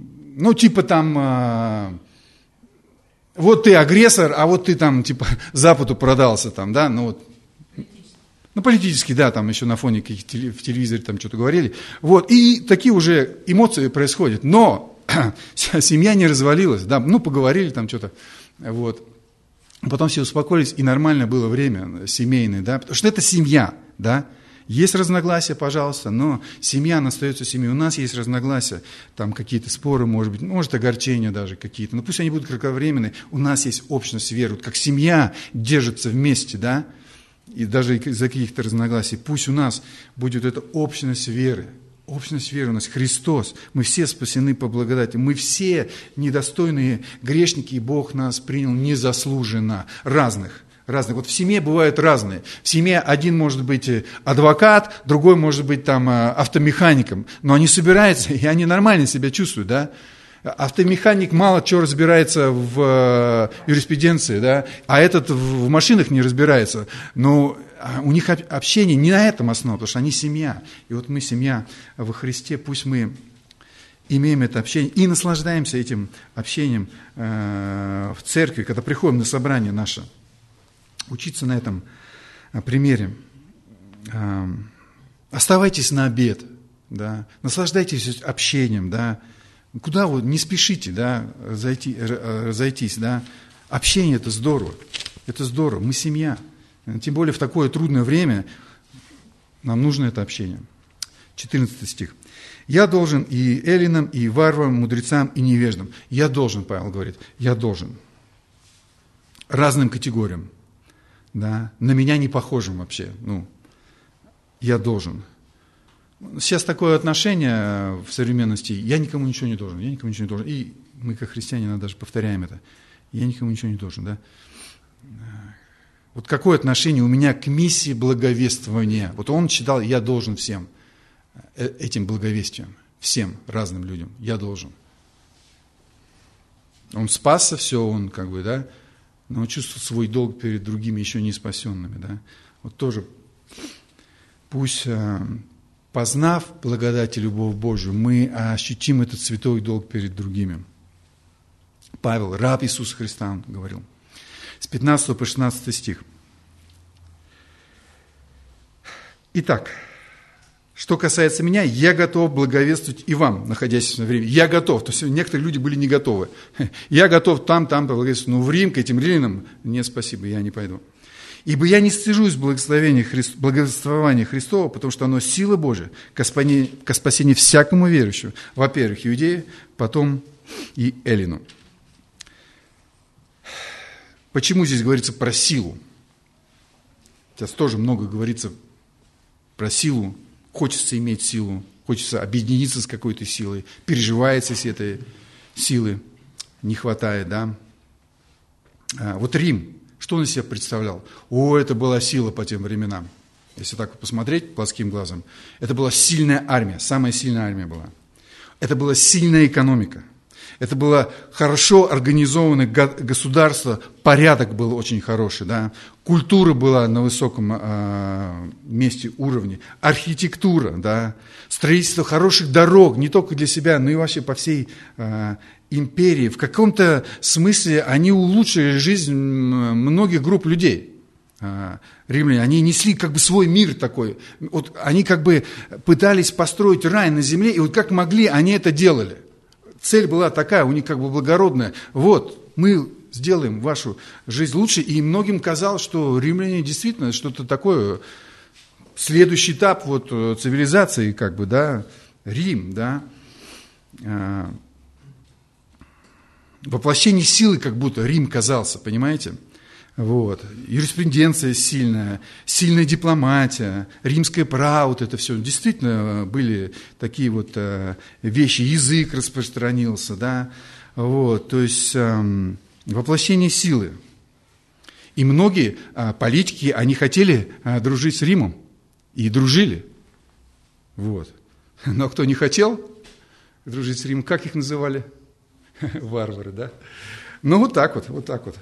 вот ты агрессор, а вот ты там, Западу продался там, да, политически, да, там еще на фоне в телевизоре там что-то говорили. Вот, и такие уже эмоции происходят. Но семья не развалилась, да, поговорили там что-то, вот. Потом все успокоились, и нормально было время семейное, да, потому что это семья, да. Есть разногласия, пожалуйста, но семья, она остается семьей. У нас есть разногласия, там какие-то споры, может огорчения даже какие-то, но пусть они будут кратковременные. У нас есть общность веры, вот как семья держится вместе, да, и даже из-за каких-то разногласий. Пусть у нас будет эта общность веры. Общность веры у нас Христос. Мы все спасены по благодати. Мы все недостойные грешники, и Бог нас принял незаслуженно. Разных. Вот в семье бывают разные. В семье один может быть адвокат, другой может быть там автомехаником. Но они собираются, и они нормально себя чувствуют, да. Автомеханик мало чего разбирается в юриспруденции, да, а этот в машинах не разбирается. Но у них общение не на этом основе, потому что они семья. И вот мы семья во Христе, пусть мы имеем это общение и наслаждаемся этим общением в церкви, когда приходим на собрание наше. Учиться на этом примере. Оставайтесь на обед, да, наслаждайтесь общением, да. Куда вы не спешите, да, разойтись, да. Общение – это здорово, мы семья. Тем более в такое трудное время нам нужно это общение. 14 стих. «Я должен и эллинам, и варварам, мудрецам, и невеждам». Я должен, Павел говорит, я должен. Разным категориям, да, на меня не похожим вообще, я должен. Сейчас такое отношение в современности, я никому ничего не должен. И мы, как христиане, даже повторяем это. Я никому ничего не должен, да. Вот какое отношение у меня к миссии благовествования? Вот он считал, я должен всем этим благовестием, всем разным людям, я должен. Он спасся, все, он но он чувствует свой долг перед другими, еще не спасенными, да. Вот тоже пусть, познав благодать и любовь Божию, мы ощутим этот святой долг перед другими. Павел, раб Иисуса Христа, он говорил. С 15 по 16 стих. Итак, что касается меня, я готов благовествовать и вам, находясь на времени. Я готов. То есть некоторые люди были не готовы. Я готов там благовествовать. Но в Рим, к этим римлянам, нет, спасибо, я не пойду. Ибо я не стыжусь благовествования Христова, потому что оно сила Божия ко спасению всякому верующему. Во-первых, иудею, потом и эллину. Почему здесь говорится про силу? Сейчас тоже много говорится про силу. Хочется иметь силу, хочется объединиться с какой-то силой, переживается, если этой силы не хватает, да. Вот Рим, что он из себя представлял? Это была сила по тем временам. Если так посмотреть плоским глазом, это была сильная армия, самая сильная армия была. Это была сильная экономика. Это было хорошо организованное государство, порядок был очень хороший, да? Культура была на высоком месте, уровне, архитектура, да? Строительство хороших дорог, не только для себя, но и вообще по всей империи. В каком-то смысле они улучшили жизнь многих групп людей. Римляне, они несли свой мир такой. Вот они пытались построить рай на земле, и вот как могли, они это делали. Цель была такая, у них благородная. Вот, мы сделаем вашу жизнь лучше. И многим казалось, что римляне действительно что-то такое следующий этап вот цивилизации, как бы, да, Рим, да, воплощение силы, как будто Рим казался, понимаете? Вот. Юриспруденция сильная, сильная дипломатия, римское право, вот это все. Действительно были такие вот вещи, язык распространился, да, вот, то есть воплощение силы. И многие политики, они хотели дружить с Римом, и дружили, вот. Но кто не хотел дружить с Римом, как их называли? Варвары, да? Ну, вот так вот, вот так вот.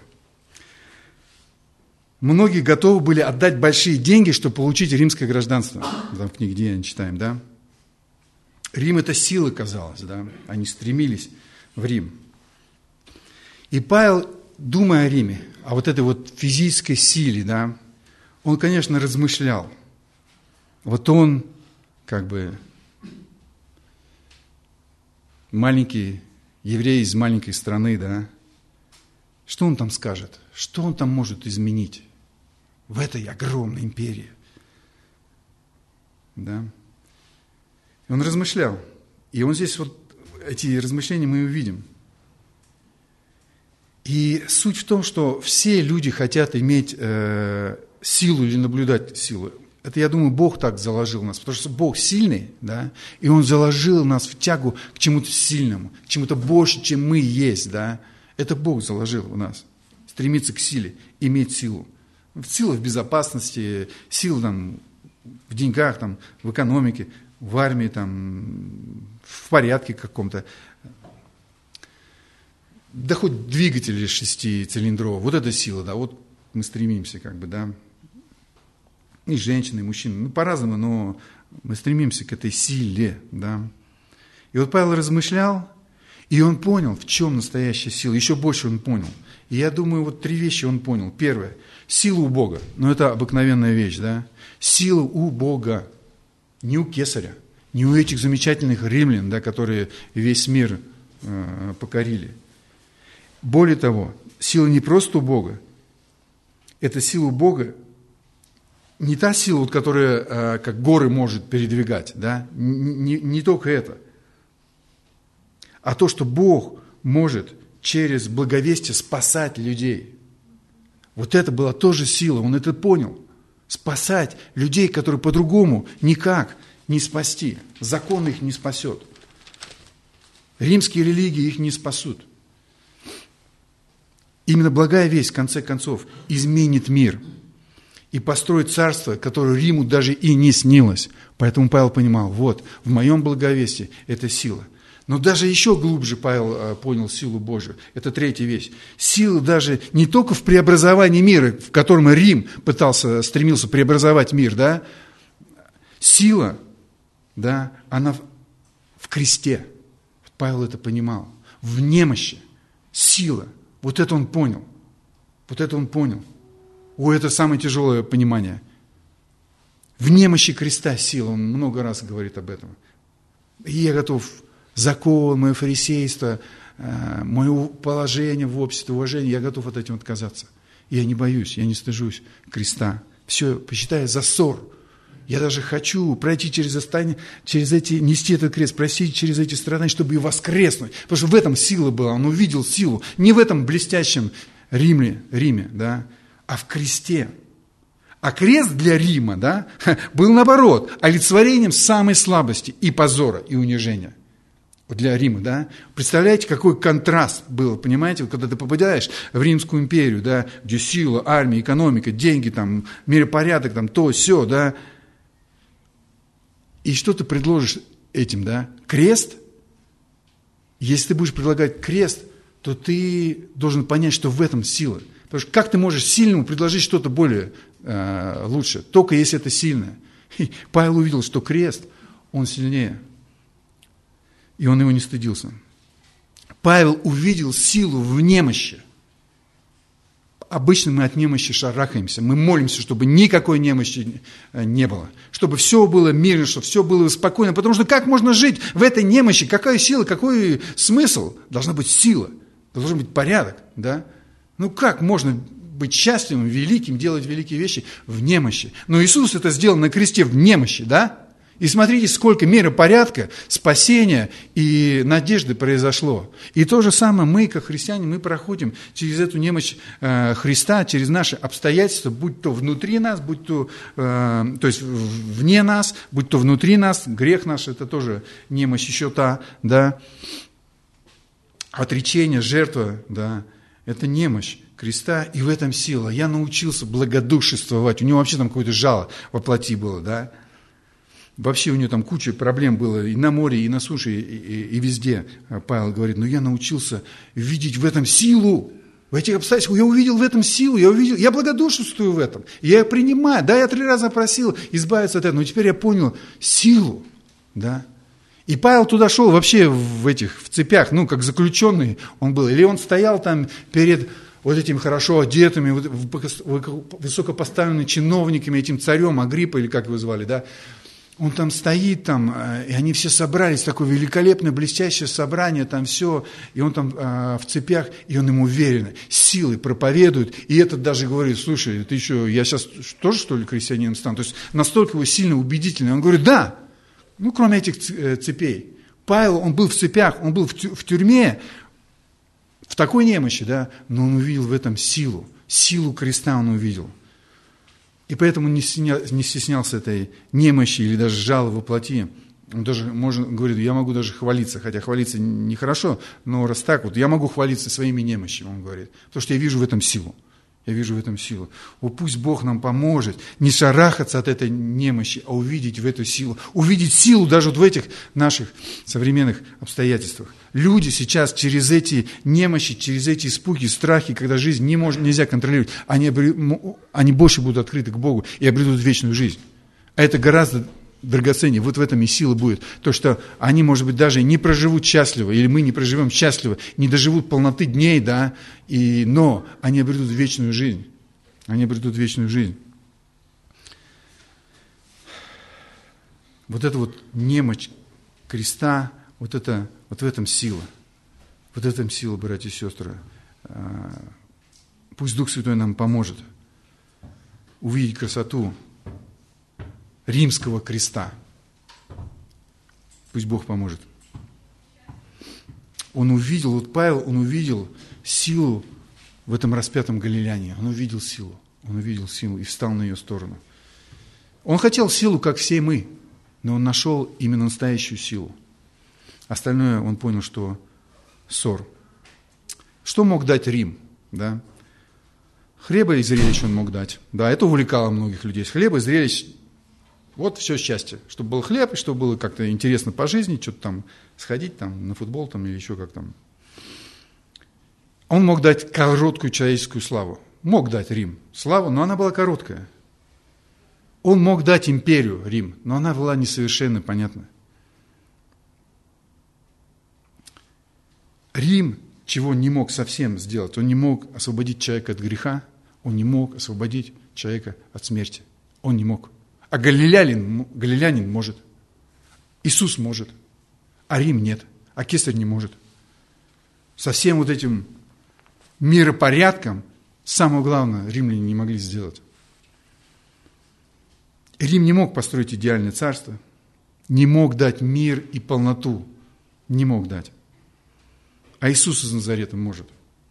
Многие готовы были отдать большие деньги, чтобы получить римское гражданство. Там в книге Деяний читаем, да? Рим – это сила, казалось, да? Они стремились в Рим. И Павел, думая о Риме, о вот этой вот физической силе, да, он, конечно, размышлял. Вот он, как бы, маленький еврей из маленькой страны, да, что он там скажет? Что он там может изменить в этой огромной империи? Да? И он размышлял. И он здесь вот, эти размышления мы увидим. И суть в том, что все люди хотят иметь силу или наблюдать силу. Это, я думаю, Бог так заложил нас, потому что Бог сильный, да, и Он заложил нас в тягу к чему-то сильному, к чему-то больше, чем мы есть, да. Это Бог заложил у нас, стремиться к силе, иметь силу. Сила в безопасности, сила там, в деньгах, там, в экономике, в армии, там, в порядке каком-то. Да хоть двигатель 6-цилиндровый, вот эта сила, да, вот мы стремимся, как бы, да. И женщины, и мужчины, ну, по-разному, но мы стремимся к этой силе, да. И вот Павел размышлял, и он понял, в чем настоящая сила, еще больше он понял. И я думаю, вот 3 вещи он понял. Первое, сила у Бога, ну, это обыкновенная вещь, да. Сила у Бога, не у кесаря, не у этих замечательных римлян, да, которые весь мир покорили. Более того, сила не просто у Бога, это сила у Бога, не та сила, вот, которая как горы может передвигать, да? Не только это, а то, что Бог может через благовестие спасать людей. Вот это была тоже сила, он это понял. Спасать людей, которые по-другому никак не спасти. Закон их не спасет. Римские религии их не спасут. Именно благая весть, в конце концов, изменит мир и построит царство, которое Риму даже и не снилось. Поэтому Павел понимал, вот, в моем благовестии это сила. Но даже еще глубже Павел понял силу Божию. Это 3-я вещь. Сила даже не только в преобразовании мира, в котором Рим стремился преобразовать мир, да? Сила, да, она в кресте. Павел это понимал. В немощи. Сила. Вот это он понял. Вот это он понял. Это самое тяжелое понимание. В немощи креста сила, он много раз говорит об этом. И я готов, закон, мое фарисейство, мое положение в обществе, уважение, я готов от этим отказаться. Я не боюсь, я не стыжусь креста. Все, посчитая за ссор. Я даже хочу пройти нести этот крест, пройти через эти страдания, чтобы и воскреснуть. Потому что в этом сила была, он увидел силу. Не в этом блестящем Риме, да, а в кресте. А крест для Рима, да, был наоборот, олицетворением самой слабости и позора, и унижения. Для Рима, да. Представляете, какой контраст был, понимаете, когда ты попадаешь в Римскую империю, да, где сила, армия, экономика, деньги, там, миропорядок, там, то, сё, да. И что ты предложишь этим, да? Крест? Если ты будешь предлагать крест, то ты должен понять, что в этом сила. Потому что как ты можешь сильному предложить что-то более лучше? Только если это сильное. И Павел увидел, что крест, он сильнее. И он его не стыдился. Павел увидел силу в немощи. Обычно мы от немощи шарахаемся. Мы молимся, чтобы никакой немощи не было. Чтобы все было мирно, чтобы все было спокойно. Потому что как можно жить в этой немощи? Какая сила, какой смысл? Должна быть сила. Должен быть порядок. Да? Ну как можно быть счастливым, великим, делать великие вещи в немощи. Но Иисус это сделал на кресте в немощи, да? И смотрите, сколько миропорядка, спасения и надежды произошло. И то же самое мы, как христиане, мы проходим через эту немощь Христа, через наши обстоятельства, будь то внутри нас, будь то, то есть вне нас, будь то внутри нас, грех наш, это тоже немощь еще та, да, отречение, жертва, да, это немощь креста, и в этом сила. Я научился благодушествовать, у него вообще там какое-то жало во плоти было, да. Вообще у него там куча проблем было и на море, и на суше, и везде. Павел говорит, но я научился видеть в этом силу. В этих обстоятельствах я увидел в этом силу, я благодушествую в этом. Я принимаю. Да, я 3 раза просил избавиться от этого, но теперь я понял силу. Да? И Павел туда шел вообще в цепях, ну, как заключенный он был. Или он стоял там перед вот этими хорошо одетыми, высокопоставленными чиновниками, этим царем Агриппа, или как его звали, да? Он там стоит, там, и они все собрались, такое великолепное, блестящее собрание, там все, и он там в цепях, и он им уверенно, силой проповедует, и этот даже говорит, слушай, ты еще, я сейчас тоже, что ли, крестьянином стану? То есть настолько его сильно убедительный. Он говорит, да, ну, кроме этих цепей. Павел, он был в цепях, он был в тюрьме, в такой немощи, да, но он увидел в этом силу креста он увидел. И поэтому не стеснялся этой немощи или даже жала во плоти. Он даже, говорит, я могу даже хвалиться, хотя хвалиться нехорошо, но раз так вот, я могу хвалиться своими немощами, он говорит, потому что я вижу в этом силу. Я вижу в этом силу. О, пусть Бог нам поможет не шарахаться от этой немощи, а увидеть в эту силу. Увидеть силу даже вот в этих наших современных обстоятельствах. Люди сейчас через эти немощи, через эти испуги, страхи, когда жизнь нельзя контролировать, они больше будут открыты к Богу и обретут вечную жизнь. А это гораздо драгоценнее. Вот в этом и сила будет. То, что они, может быть, даже не проживут счастливо, или мы не проживем счастливо, не доживут полноты дней, да, но они обретут вечную жизнь. Они обретут вечную жизнь. Вот эта вот немощь креста, вот в этом сила. Вот в этом сила, братья и сестры. Пусть Дух Святой нам поможет увидеть красоту римского креста. Пусть Бог поможет. Он увидел, вот Павел, он увидел силу в этом распятом галилеянине. Он увидел силу и встал на ее сторону. Он хотел силу, как все мы, но он нашел именно настоящую силу. Остальное он понял, что ссор. Что мог дать Рим? Да? Хлеба и зрелищ он мог дать. Да, это увлекало многих людей. Хлеба и зрелищ. Вот все счастье. Чтобы был хлеб, и чтобы было как-то интересно по жизни, что-то там сходить там, на футбол там, или еще как там. Он мог дать короткую человеческую славу. Мог дать Рим славу, но она была короткая. Он мог дать империю Рим, но она была несовершенна, понятно. Рим чего не мог совсем сделать? Он не мог освободить человека от греха, он не мог освободить человека от смерти. Он не мог. А галилеянин может. Иисус может. А Рим нет. А Кесарь не может. Со всем вот этим миропорядком, самое главное, римляне не могли сделать. Рим не мог построить идеальное царство, не мог дать мир и полноту. Не мог дать. А Иисус из Назарета может.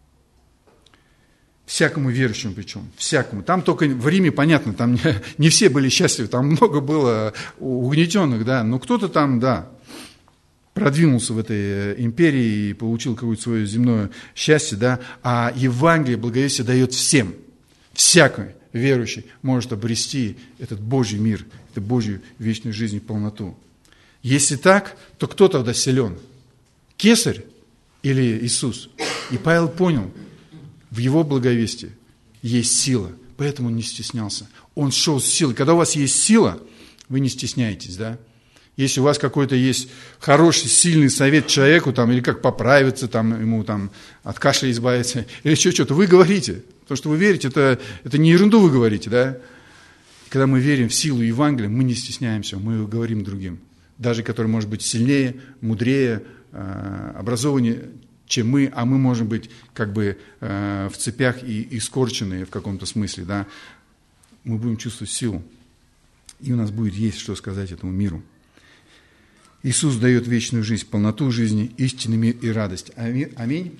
Всякому верующему причем, всякому. Там только в Риме, понятно, там не все были счастливы, там много было угнетенных, да, но кто-то там, да, продвинулся в этой империи и получил какое-то свое земное счастье, да, а Евангелие, благовестие дает всем, всякий верующий может обрести этот Божий мир, эту Божью вечную жизнь и полноту. Если так, то кто тогда силен? Кесарь или Иисус? И Павел понял, в его благовестии есть сила, поэтому он не стеснялся. Он шел с силой. Когда у вас есть сила, вы не стесняетесь, да? Если у вас какой-то есть хороший, сильный совет человеку, там, или как поправиться, там, ему там, от кашля избавиться, или еще что-то, вы говорите. Потому что вы верите, это не ерунду вы говорите, да? Когда мы верим в силу Евангелия, мы не стесняемся, мы говорим другим. Даже который может быть сильнее, мудрее, образованнее, чем мы, а мы можем быть как бы в цепях и скорченные в каком-то смысле, да, мы будем чувствовать силу, и у нас будет есть что сказать этому миру. Иисус дает вечную жизнь, полноту жизни, истинный мир и радость. Аминь.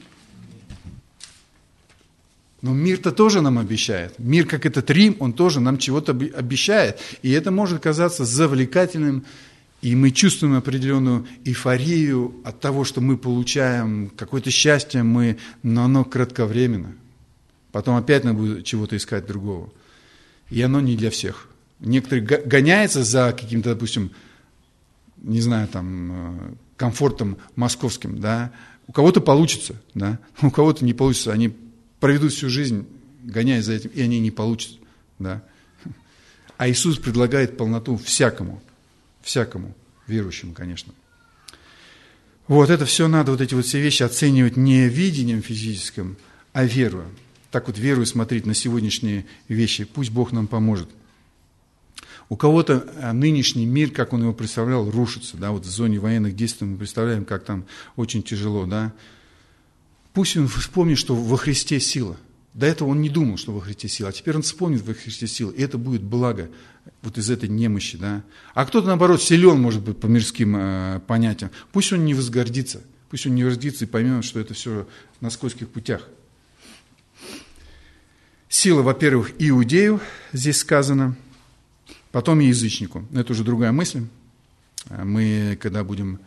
Но мир-то тоже нам обещает. Мир, как этот Рим, он тоже нам чего-то обещает. И это может казаться завлекательным, и мы чувствуем определенную эйфорию от того, что мы получаем какое-то счастье, но оно кратковременно. Потом опять надо будет чего-то искать другого. И оно не для всех. Некоторые гоняются за каким-то, допустим, не знаю, там, комфортом московским, да. У кого-то получится, да, у кого-то не получится. Они проведут всю жизнь, гоняясь за этим, и они не получат, да. А Иисус предлагает полноту всякому верующему, конечно. Вот это все надо, вот эти вот все вещи оценивать не видением физическим, а верою. Так вот верою смотреть на сегодняшние вещи. Пусть Бог нам поможет. У кого-то нынешний мир, как он его представлял, рушится. Да? Вот в зоне военных действий мы представляем, как там очень тяжело. Да? Пусть он вспомнит, что во Христе сила. До этого он не думал, что во Христе сила. А теперь он вспомнит во Христе сила. И это будет благо вот из этой немощи. Да? А кто-то, наоборот, силен, может быть, по мирским понятиям. Пусть он не возгордится. Пусть он не возгордится и поймет, что это все на скользких путях. Сила, во-первых, иудею, здесь сказано, потом и язычнику. Но это уже другая мысль. Мы, когда будем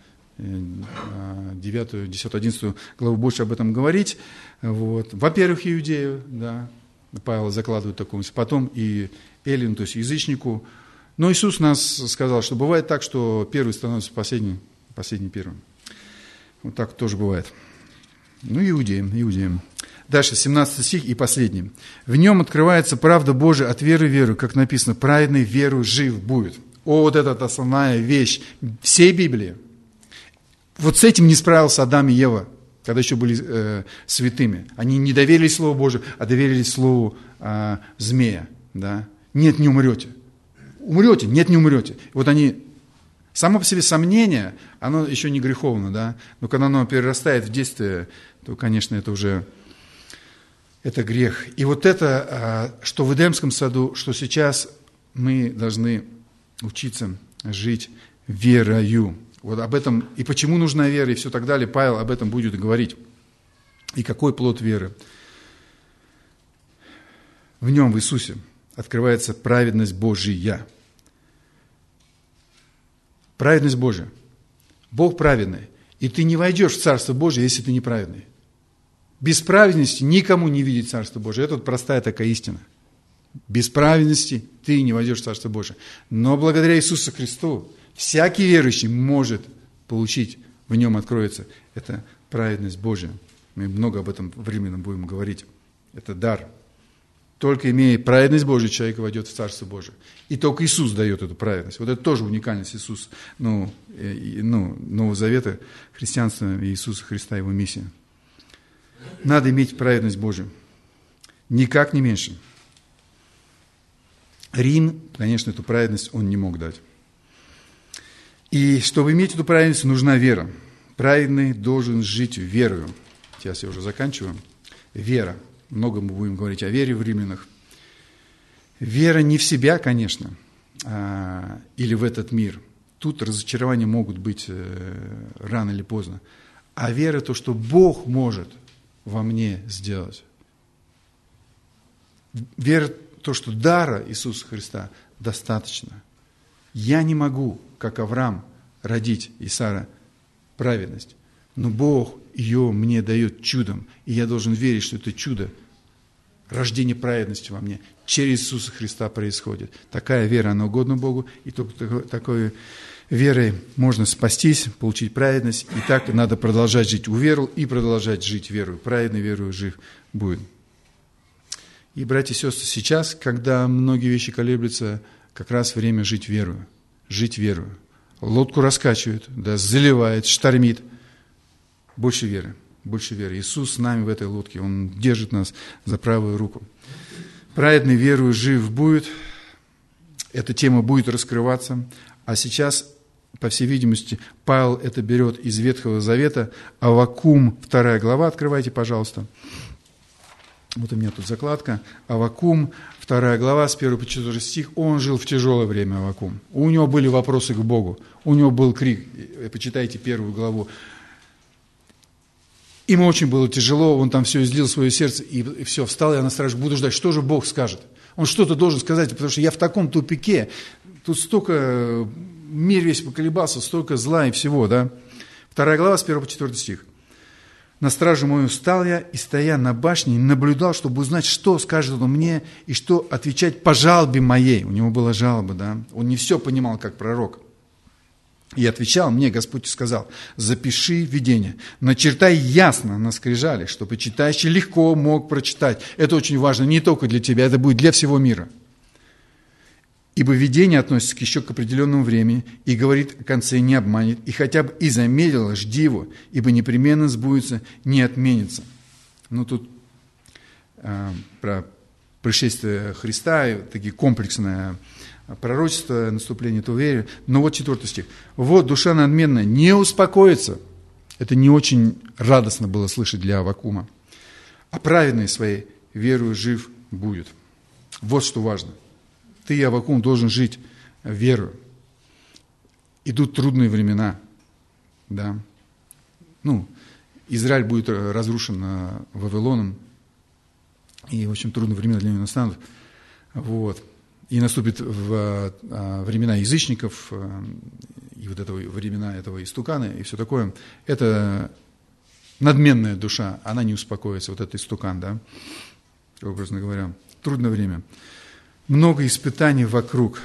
9, 10, 11 главу больше об этом говорить, вот. Во-первых, иудею, да, Павел закладывает такую мысль, потом и эллину, то есть язычнику. Но Иисус нас сказал, что бывает так, что первый становится последним, последний первым. Вот так тоже бывает. Ну, иудеям. Дальше, 17 стих и последний. «В нем открывается правда Божия от веры в веру, как написано, праведный веру жив будет». О, вот это основная вещь всей Библии. Вот с этим не справился Адам и Ева, когда еще были святыми. Они не доверились Слову Божию, а доверились Слову змея. Да? Нет, не умрете. Умрете? Нет, не умрете. Вот они... Само по себе сомнение, оно еще не греховно, да? Но когда оно перерастает в действие, то, конечно, это уже... Это грех. И вот это, что в Эдемском саду, что сейчас мы должны учиться жить верою. Вот об этом, и почему нужна вера, и все так далее, Павел об этом будет говорить. И какой плод веры? В нем, в Иисусе, открывается праведность Божия. Праведность Божия. Бог праведный. И ты не войдешь в Царство Божие, если ты неправедный. Без праведности никому не видеть Царство Божие. Это вот простая такая истина. Без праведности ты не войдешь в Царство Божие. Но благодаря Иисусу Христу всякий верующий может получить, в нем откроется эта праведность Божия. Мы много об этом временно будем говорить. Это дар. Только имея праведность Божию, человек войдет в Царство Божие. И только Иисус дает эту праведность. Вот это тоже уникальность Иисуса, Нового Завета, христианства Иисуса Христа, Его миссия. Надо иметь праведность Божию. Никак не меньше. Рим, конечно, эту праведность он не мог дать. И чтобы иметь эту праведность, нужна вера. Праведный должен жить верою. Сейчас я уже заканчиваю. Вера. Много мы будем говорить о вере в Римлянах. Вера не в себя, конечно, или в этот мир. Тут разочарования могут быть рано или поздно. А вера то, что Бог может во мне сделать. Вера то, что дара Иисуса Христа достаточно. Я не могу, как Авраам, родить и Сара праведность. Но Бог ее мне дает чудом. И я должен верить, что это чудо, рождение праведности во мне, через Иисуса Христа происходит. Такая вера, она угодна Богу. И только такой верой можно спастись, получить праведность. И так надо продолжать жить. Уверовал и продолжать жить верою. Праведный верою жив будет. И, братья и сестры, сейчас, когда многие вещи колеблются, как раз время жить верою. Жить верою. Лодку раскачивает, да, заливает, штормит. Больше веры, больше веры. Иисус с нами в этой лодке, Он держит нас за правую руку. Праведный верою жив будет. Эта тема будет раскрываться. А сейчас по всей видимости, Павел это берет из Ветхого Завета. Аввакум, 2 глава, открывайте, пожалуйста. Вот у меня тут закладка. Аввакум, 2 глава, с 1 по 4 стих. Он жил в тяжелое время, Аввакум. У него были вопросы к Богу. У него был крик. Почитайте 1 главу. Ему очень было тяжело, он там все излил, свое сердце, и все, встал я на страж, буду ждать, что же Бог скажет. Он что-то должен сказать, потому что я в таком тупике. Тут столько, мир весь поколебался, столько зла и всего, да. 2 глава, с 1 по 4 стих. «На стражу мою встал я, и, стоя на башне, наблюдал, чтобы узнать, что скажет он мне, и что отвечать по жалобе моей». У него была жалоба, да. Он не все понимал, как пророк. И отвечал мне, Господь сказал: запиши видение, начертай ясно на скрижали, чтобы читающий легко мог прочитать. Это очень важно не только для тебя, это будет для всего мира. Ибо видение относится еще к определенному времени, и говорит о конце не обманет, и хотя бы и замедлило, жди его, ибо непременно сбудется, не отменится. Ну тут про пришествие Христа, такие комплексные пророчество, наступление этого веры. Но вот 4 стих. «Вот душа надменная не успокоится». Это не очень радостно было слышать для Аввакума. «А праведный своей верою жив будет». Вот что важно. Ты, Аввакум, должен жить верою. Идут трудные времена. Да. Израиль будет разрушен Вавилоном. И, в общем, трудные времена для него настанут. Вот. И наступит времена язычников, и вот этого времена этого истукана, и все такое. Это надменная душа, она не успокоится, вот этот истукан, да, образно говоря. Трудное время. Много испытаний вокруг.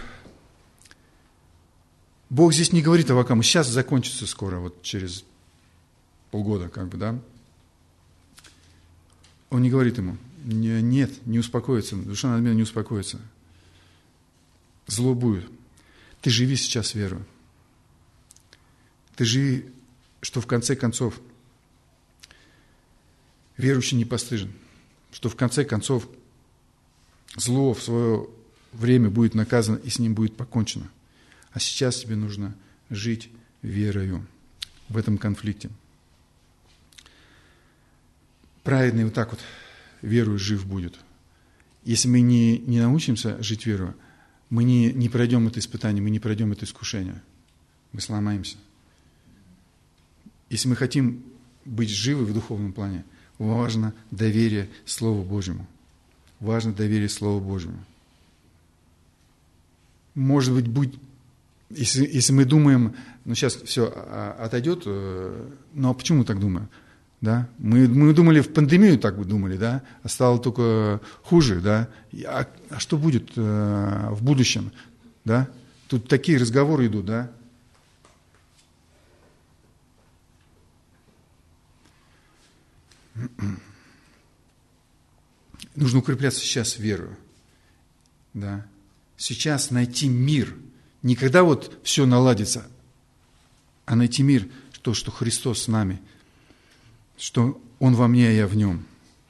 Бог здесь не говорит Аввакуму: сейчас закончится скоро, вот через полгода, да. Он не говорит ему: нет, не успокоится, душа надменная не успокоится. Зло будет. Ты живи сейчас верою. Ты живи, что в конце концов верующий не постыжен. Что в конце концов зло в свое время будет наказано и с ним будет покончено. А сейчас тебе нужно жить верою в этом конфликте. Праведный вот так вот верою жив будет. Если мы не научимся жить верою, мы не пройдем это испытание, мы не пройдем это искушение. Мы сломаемся. Если мы хотим быть живы в духовном плане, важно доверие Слову Божьему. Важно доверие Слову Божьему. Может быть, если мы думаем, сейчас все отойдет, но почему мы так думаем? Да? Мы думали, в пандемию так бы думали, да? А стало только хуже, да? А что будет в будущем, да? Тут такие разговоры идут, да? Нужно укрепляться сейчас верою, да? Сейчас найти мир, не когда вот все наладится, а найти мир, что Христос с нами, что Он во мне, а я в Нем.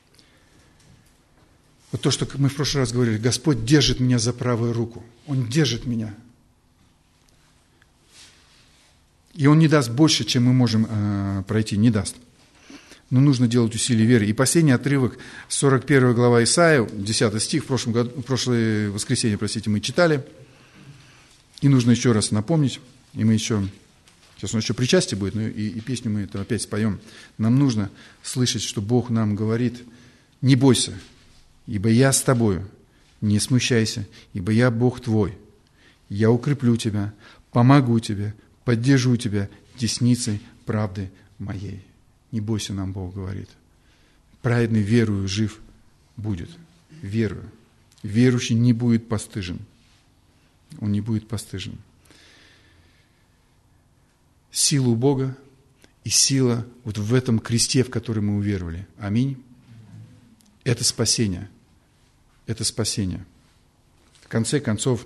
Вот то, что мы в прошлый раз говорили: Господь держит меня за правую руку. Он держит меня. И Он не даст больше, чем мы можем пройти, не даст. Но нужно делать усилия веры. И последний отрывок, 41 глава Исаия, 10 стих, в прошлое воскресенье, мы читали. И нужно еще раз напомнить, и мы еще... Сейчас у нас еще причастие будет, но и песню мы это опять споем. Нам нужно слышать, что Бог нам говорит: не бойся, ибо я с тобою, не смущайся, ибо я Бог твой. Я укреплю тебя, помогу тебе, поддержу тебя десницей правды моей. Не бойся, нам Бог говорит. Праведный верою жив будет. Верою. Верующий не будет постыжен. Он не будет постыжен. Сила у Бога и сила вот в этом кресте, в который мы уверовали. Аминь. Это спасение. Это спасение. В конце концов,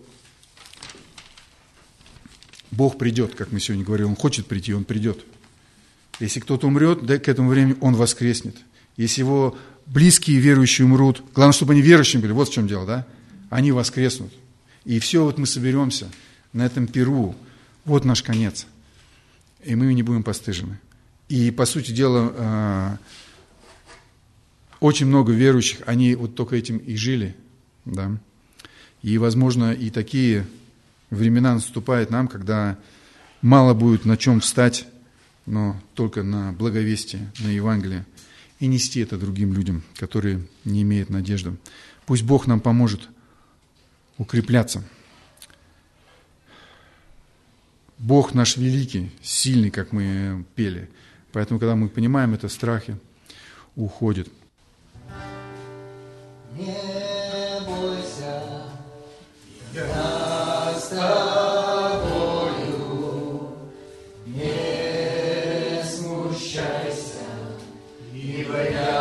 Бог придет, как мы сегодня говорили. Он хочет прийти, Он придет. Если кто-то умрет, да, к этому времени он воскреснет. Если его близкие верующие умрут, главное, чтобы они верующими были, вот в чем дело, да? Они воскреснут. И все, вот мы соберемся на этом пиру, Вот наш конец. И мы не будем постыжены. И, по сути дела, очень много верующих, они вот только этим и жили. Да? И, возможно, и такие времена наступают нам, когда мало будет на чем встать, но только на благовестие, на Евангелие, и нести это другим людям, которые не имеют надежды. Пусть Бог нам поможет укрепляться. Бог наш великий, сильный, как мы пели. Поэтому, когда мы понимаем это, страхи уходят. Не бойся, я с тобою, не смущайся, ибо я